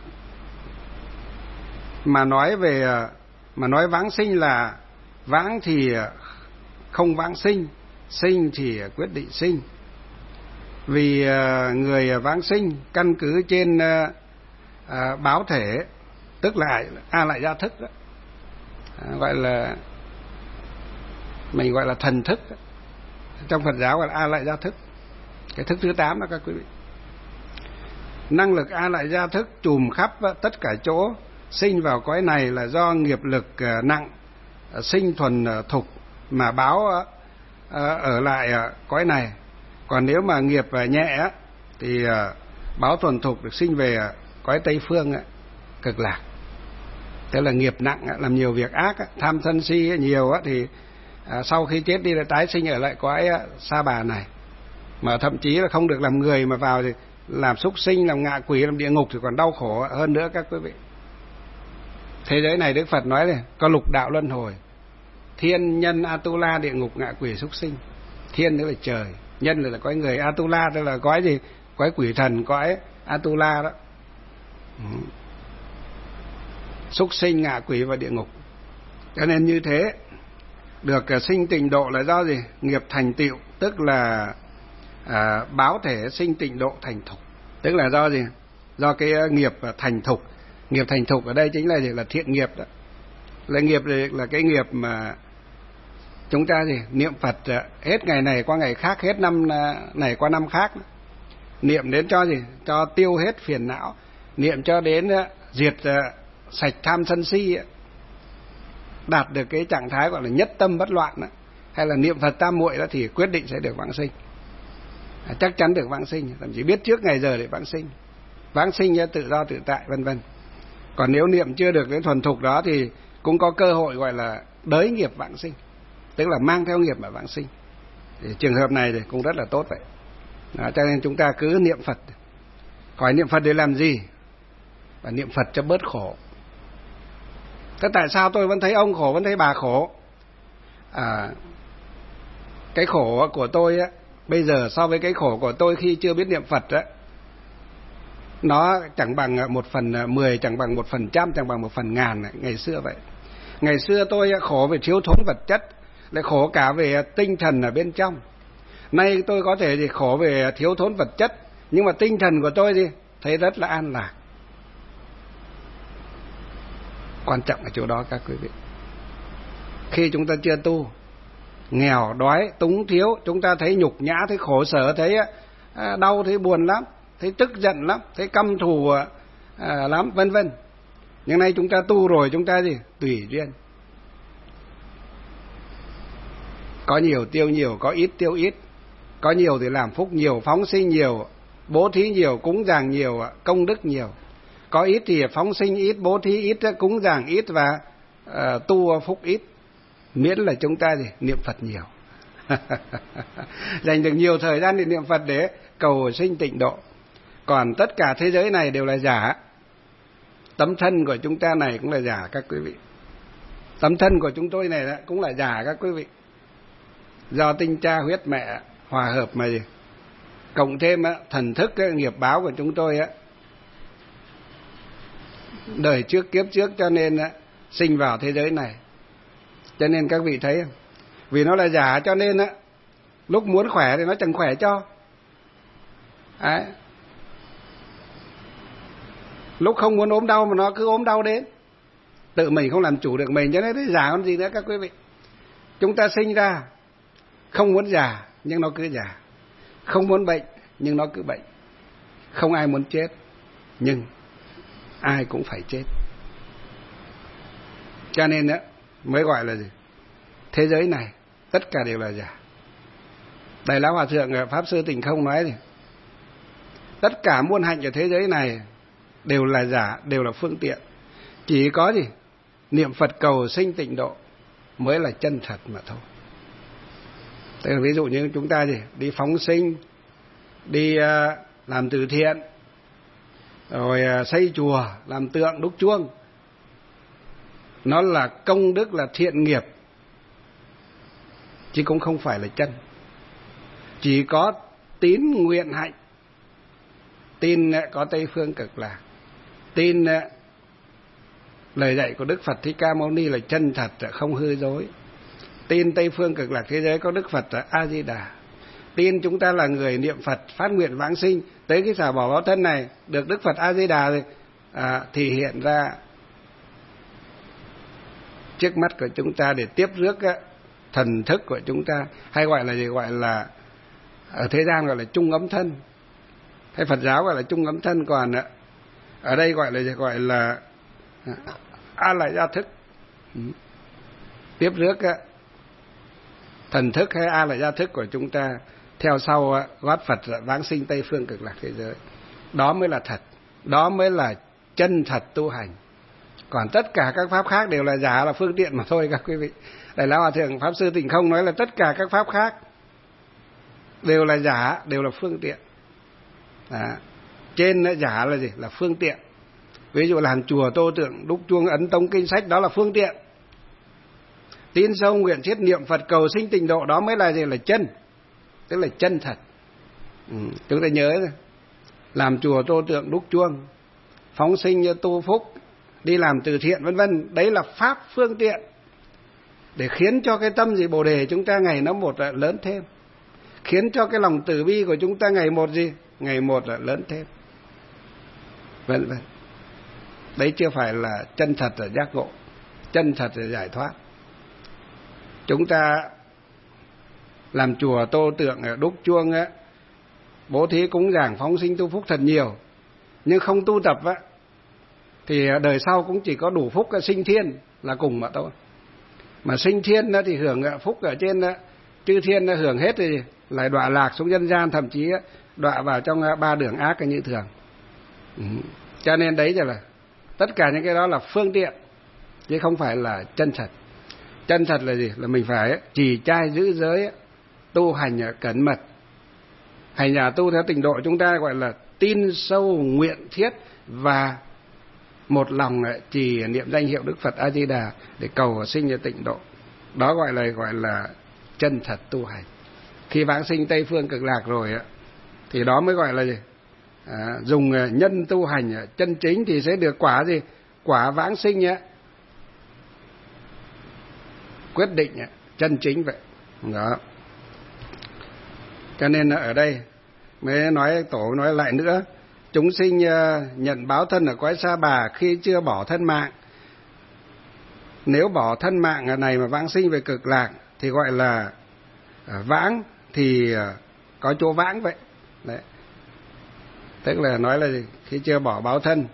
mà nói về mà nói vãng sinh là vãng thì không vãng sinh, sinh thì quyết định sinh. Vì người vãng sinh căn cứ trên à, báo thể, tức là a lại gia thức đó. À, gọi là mình gọi là thần thức đó. Trong Phật giáo gọi là a lại gia thức, cái thức thứ tám đó các quý vị. Năng lực a lại gia thức trùm khắp tất cả chỗ, sinh vào cõi này là do nghiệp lực nặng, sinh thuần thục mà báo ở lại cõi này. Còn nếu mà nghiệp nhẹ thì báo thuần thục được sinh về cõi Tây Phương Cực Lạc. Tức là nghiệp nặng, làm nhiều việc ác, tham sân si nhiều thì sau khi chết đi lại tái sinh ở lại cõi sa bà này. Mà thậm chí là không được làm người mà vào thì làm súc sinh, làm ngạ quỷ, làm địa ngục thì còn đau khổ hơn nữa các quý vị. Thế giới này Đức Phật nói này, có lục đạo luân hồi: thiên, nhân, Atula, địa ngục, ngạ quỷ, súc sinh. Thiên tức là trời, nhân là cõi người, Atula tức là cõi gì? Cõi quỷ thần, cõi Atula đó. Súc sinh, ngạ quỷ và địa ngục. Cho nên như thế, được sinh tịnh độ là do gì? Nghiệp thành tựu, tức là à, báo thể sinh tịnh độ thành thục. Tức là do gì? Do cái nghiệp thành thục. Nghiệp thành thục ở đây chính là gì? Là thiện nghiệp đó. Là nghiệp là cái nghiệp mà chúng ta gì? Niệm Phật hết ngày này qua ngày khác, hết năm này qua năm khác. Niệm đến cho gì? Cho tiêu hết phiền não. Niệm cho đến diệt sạch tham sân si, đạt được cái trạng thái gọi là nhất tâm bất loạn đó. Hay là niệm Phật tam muội đó thì quyết định sẽ được vãng sinh. À, chắc chắn được vãng sinh, thậm chí biết trước ngày giờ để vãng sinh. Vãng sinh tự do tự tại vân vân. Còn nếu niệm chưa được đến thuần thục đó thì cũng có cơ hội gọi là đới nghiệp vãng sinh, tức là mang theo nghiệp mà vãng sinh. Thì trường hợp này thì cũng rất là tốt vậy. Đó, cho nên chúng ta cứ niệm Phật. Hỏi niệm Phật để làm gì? Và niệm Phật cho bớt khổ. Thế tại sao tôi vẫn thấy ông khổ, vẫn thấy bà khổ? À, cái khổ của tôi á, bây giờ so với cái khổ của tôi khi chưa biết niệm Phật á, nó chẳng bằng một phần mười, chẳng bằng một phần trăm, chẳng bằng một phần ngàn ngày xưa vậy. Ngày xưa tôi khổ về thiếu thốn vật chất, lại khổ cả về tinh thần ở bên trong. Nay tôi có thể thì khổ về thiếu thốn vật chất, nhưng mà tinh thần của tôi thì thấy rất là an lạc. Quan trọng ở chỗ đó các quý vị. Khi chúng ta chưa tu, nghèo, đói, túng thiếu, chúng ta thấy nhục nhã, thấy khổ sở, thấy đau, thấy buồn lắm, thấy tức giận lắm, thấy căm thù à, lắm, vân vân. Nhưng nay chúng ta tu rồi, chúng ta gì? Tùy duyên. Có nhiều tiêu nhiều, có ít tiêu ít. Có nhiều thì làm phúc nhiều, phóng sinh nhiều, bố thí nhiều, cúng dường nhiều, công đức nhiều. Có ít thì phóng sinh ít, bố thí ít, cúng dường ít và uh, tu phúc ít. Miễn là chúng ta gì? Niệm Phật nhiều. Dành được nhiều thời gian để niệm Phật để cầu sinh tịnh độ. Còn tất cả thế giới này đều là giả. Tấm thân của chúng ta này cũng là giả các quý vị. Tấm thân của chúng tôi này cũng là giả các quý vị. Do tinh cha huyết mẹ hòa hợp mà gì? Cộng thêm thần thức cái nghiệp báo của chúng tôi á, đời trước kiếp trước cho nên á, sinh vào thế giới này. Cho nên các vị thấy không? Vì nó là giả cho nên á, lúc muốn khỏe thì nó chẳng khỏe cho. Đấy. Lúc không muốn ốm đau mà nó cứ ốm đau đến. Tự mình không làm chủ được mình, cho nên nó giả còn gì nữa các quý vị. Chúng ta sinh ra không muốn già nhưng nó cứ già, không muốn bệnh nhưng nó cứ bệnh. Không ai muốn chết nhưng ai cũng phải chết. Cho nên đó mới gọi là gì? Thế giới này tất cả đều là giả. Đại Lão Hòa Thượng Pháp Sư Tịnh Không nói gì? Tất cả muôn hạnh ở thế giới này đều là giả, đều là phương tiện. Chỉ có gì? Niệm Phật cầu sinh tịnh độ mới là chân thật mà thôi. Tức là ví dụ như chúng ta gì? Đi phóng sinh, đi uh, làm từ thiện, rồi uh, xây chùa, làm tượng, đúc chuông. Nó là công đức, là thiện nghiệp, chứ cũng không phải là chân. Chỉ có tín nguyện hạnh. Tin uh, có Tây Phương Cực Lạc, tin uh, lời dạy của Đức Phật Thích Ca Mâu Ni là chân thật, không hư dối. Tin Tây Phương Cực Lạc thế giới có Đức Phật A Di Đà. Tin chúng ta là người niệm Phật phát nguyện vãng sinh, tới cái xả bỏ báo thân này được Đức Phật A Di Đà rồi, à, thì hiện ra trước mắt của chúng ta để tiếp rước á, thần thức của chúng ta, hay gọi là gì? Gọi là ở thế gian gọi là chung ấm thân, hay Phật giáo gọi là chung ấm thân, còn ở đây gọi là gì? Gọi là A Lại Gia Thức. Tiếp rước á, thần thức hay A Lại Gia Thức của chúng ta theo sau á, gót Phật vãng sinh Tây Phương Cực Lạc thế giới. Đó mới là thật, đó mới là chân thật tu hành. Còn tất cả các pháp khác đều là giả, là phương tiện mà thôi các quý vị. Đại Lão Hòa Thượng Pháp Sư Tịnh Không nói là tất cả các pháp khác đều là giả, đều là phương tiện. Đó. Trên giả là gì? Là phương tiện. Ví dụ làm chùa, tô tượng, đúc chuông, ấn tống kinh sách, đó là phương tiện. Tín sâu nguyện thiết niệm Phật cầu sinh tịnh độ, đó mới là gì? Là chân, tức là chân thật. Ừ, chúng ta nhớ rồi. Làm chùa, tô tượng, đúc chuông, phóng sinh, tu phúc, đi làm từ thiện vân vân, đấy là pháp phương tiện để khiến cho cái tâm gì Bồ đề chúng ta ngày nó một lớn thêm, khiến cho cái lòng từ bi của chúng ta ngày một gì? Ngày một lớn thêm, vân vân. Đấy chưa phải là chân thật là giác ngộ, chân thật là giải thoát. Chúng ta làm chùa, tô tượng, đúc chuông á, bố thí cúng dường, phóng sinh tu phúc thật nhiều, nhưng không tu tập á, thì đời sau cũng chỉ có đủ phúc sinh thiên là cùng mà thôi. Mà sinh thiên thì hưởng phúc ở trên chư thiên, hưởng hết thì lại đọa lạc xuống nhân gian, thậm chí đọa vào trong ba đường ác như thường. Ừ. Cho nên đấy là tất cả những cái đó là phương tiện, chứ không phải là chân thật. Chân thật là gì? Là mình phải trì trai giữ giới, tu hành cẩn mật. Hành giả tu theo tịnh độ chúng ta gọi là tin sâu nguyện thiết và một lòng trì niệm danh hiệu Đức Phật A Di Đà để cầu sinh cho tịnh độ. Đó gọi là gọi là chân thật tu hành. Khi vãng sinh Tây Phương Cực Lạc rồi thì đó mới gọi là gì? À, dùng nhân tu hành chân chính thì sẽ được quả gì? Quả vãng sinh ấy, quyết định ấy, chân chính vậy. Đó. Cho nên ở đây mới nói tổ nói lại nữa, chúng sinh nhận báo thân ở cõi Sa Bà khi chưa bỏ thân mạng. Nếu bỏ thân mạng này mà vãng sinh về Cực Lạc thì gọi là vãng, thì có chỗ vãng vậy. Đấy. Tức là nói là gì? Khi chưa bỏ báo thân,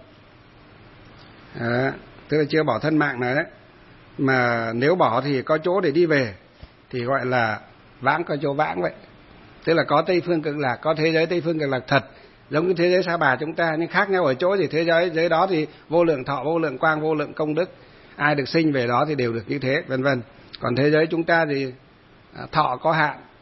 à, tức là chưa bỏ thân mạng này đấy, mà nếu bỏ thì có chỗ để đi về, thì gọi là vãng, có chỗ vãng vậy. Tức là có Tây Phương Cực Lạc, có thế giới Tây Phương Cực Lạc thật, giống như thế giới Sa Bà chúng ta, nhưng khác nhau ở chỗ gì? Thế giới giới đó thì vô lượng thọ, vô lượng quang, vô lượng công đức, ai được sinh về đó thì đều được như thế, vân vân. Còn thế giới chúng ta thì thọ có hạn,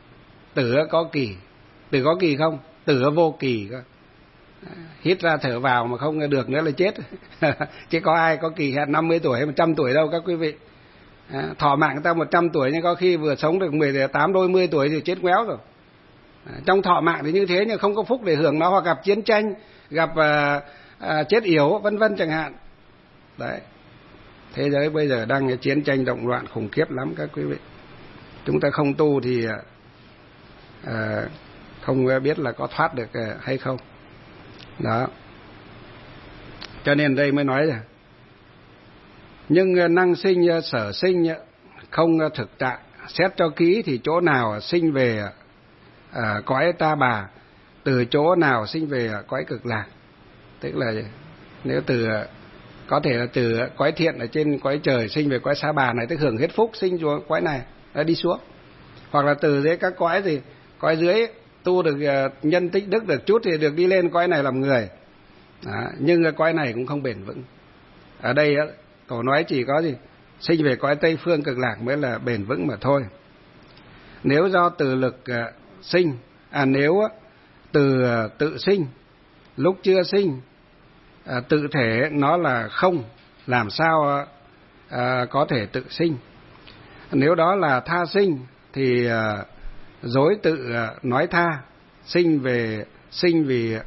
tử có kỳ. Tử có kỳ không? Tử vô kỳ cơ. Hít ra thở vào mà không được nữa là chết. Chứ có ai có kỳ hạn năm mươi tuổi hay một trăm tuổi đâu các quý vị. À, thọ mạng người ta một trăm tuổi nhưng có khi vừa sống được mười tám đôi mươi tuổi thì chết ngoéo rồi. À, trong thọ mạng thì như thế nhưng không có phúc để hưởng nó, hoặc gặp chiến tranh, gặp à, à, chết yểu vân vân chẳng hạn. Đấy. Thế giới bây giờ đang cái chiến tranh động loạn khủng khiếp lắm các quý vị. Chúng ta không tu thì à, không biết là có thoát được hay không. Đó. Cho nên đây mới nói là nhưng năng sinh sở sinh không thực tại, xét cho kỹ thì chỗ nào sinh về à, cõi ta bà, từ chỗ nào sinh về cõi cực lạc. Tức là nếu từ có thể là từ cõi thiện ở trên cõi trời sinh về cõi sa bà này, tức hưởng hết phúc sinh xuống cõi này đã đi xuống, hoặc là từ dưới các cõi gì cõi dưới tu được nhân tích đức được chút thì được đi lên cõi này làm người. Đó, nhưng cõi này cũng không bền vững. Ở đây Tổ nói chỉ có gì sinh về cõi Tây Phương cực lạc mới là bền vững mà thôi. Nếu do từ lực uh, sinh, à nếu uh, từ uh, tự sinh, lúc chưa sinh, uh, tự thể nó là không, làm sao uh, uh, có thể tự sinh. Nếu đó là tha sinh thì uh, dối tự uh, nói tha, sinh về sinh vì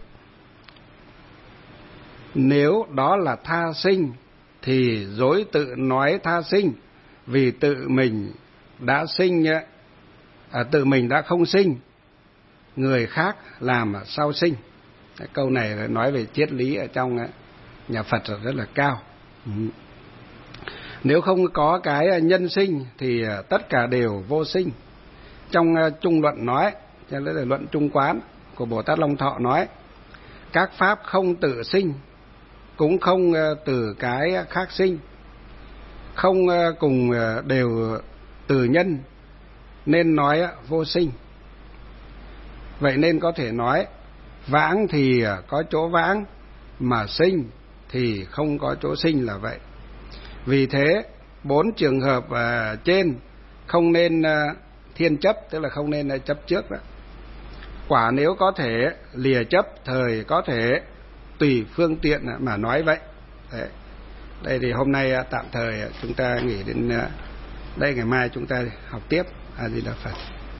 nếu đó là tha sinh thì dối tự nói tha sinh, vì tự mình đã sinh, à, tự mình đã không sinh, người khác làm sao sinh. Cái câu này nói về triết lý ở trong nhà Phật rất là cao. Ừ. Nếu không có cái nhân sinh thì tất cả đều vô sinh. Trong Trung Luận nói, cho nên là Luận Trung Quán của Bồ Tát Long Thọ nói, các pháp không tự sinh, cũng không từ cái khác sinh, không cùng đều từ nhân, nên nói vô sinh. Vậy nên có thể nói vãng thì có chỗ vãng, mà sinh thì không có chỗ sinh là vậy. Vì thế bốn trường hợp trên không nên thiên chấp, tức là không nên chấp trước đó. Quả nếu có thể lìa chấp, thời có thể tùy phương tiện mà nói vậy. Đấy. Đây thì hôm nay tạm thời chúng ta nghỉ đến đây, ngày mai chúng ta học tiếp. A Di Đà Phật.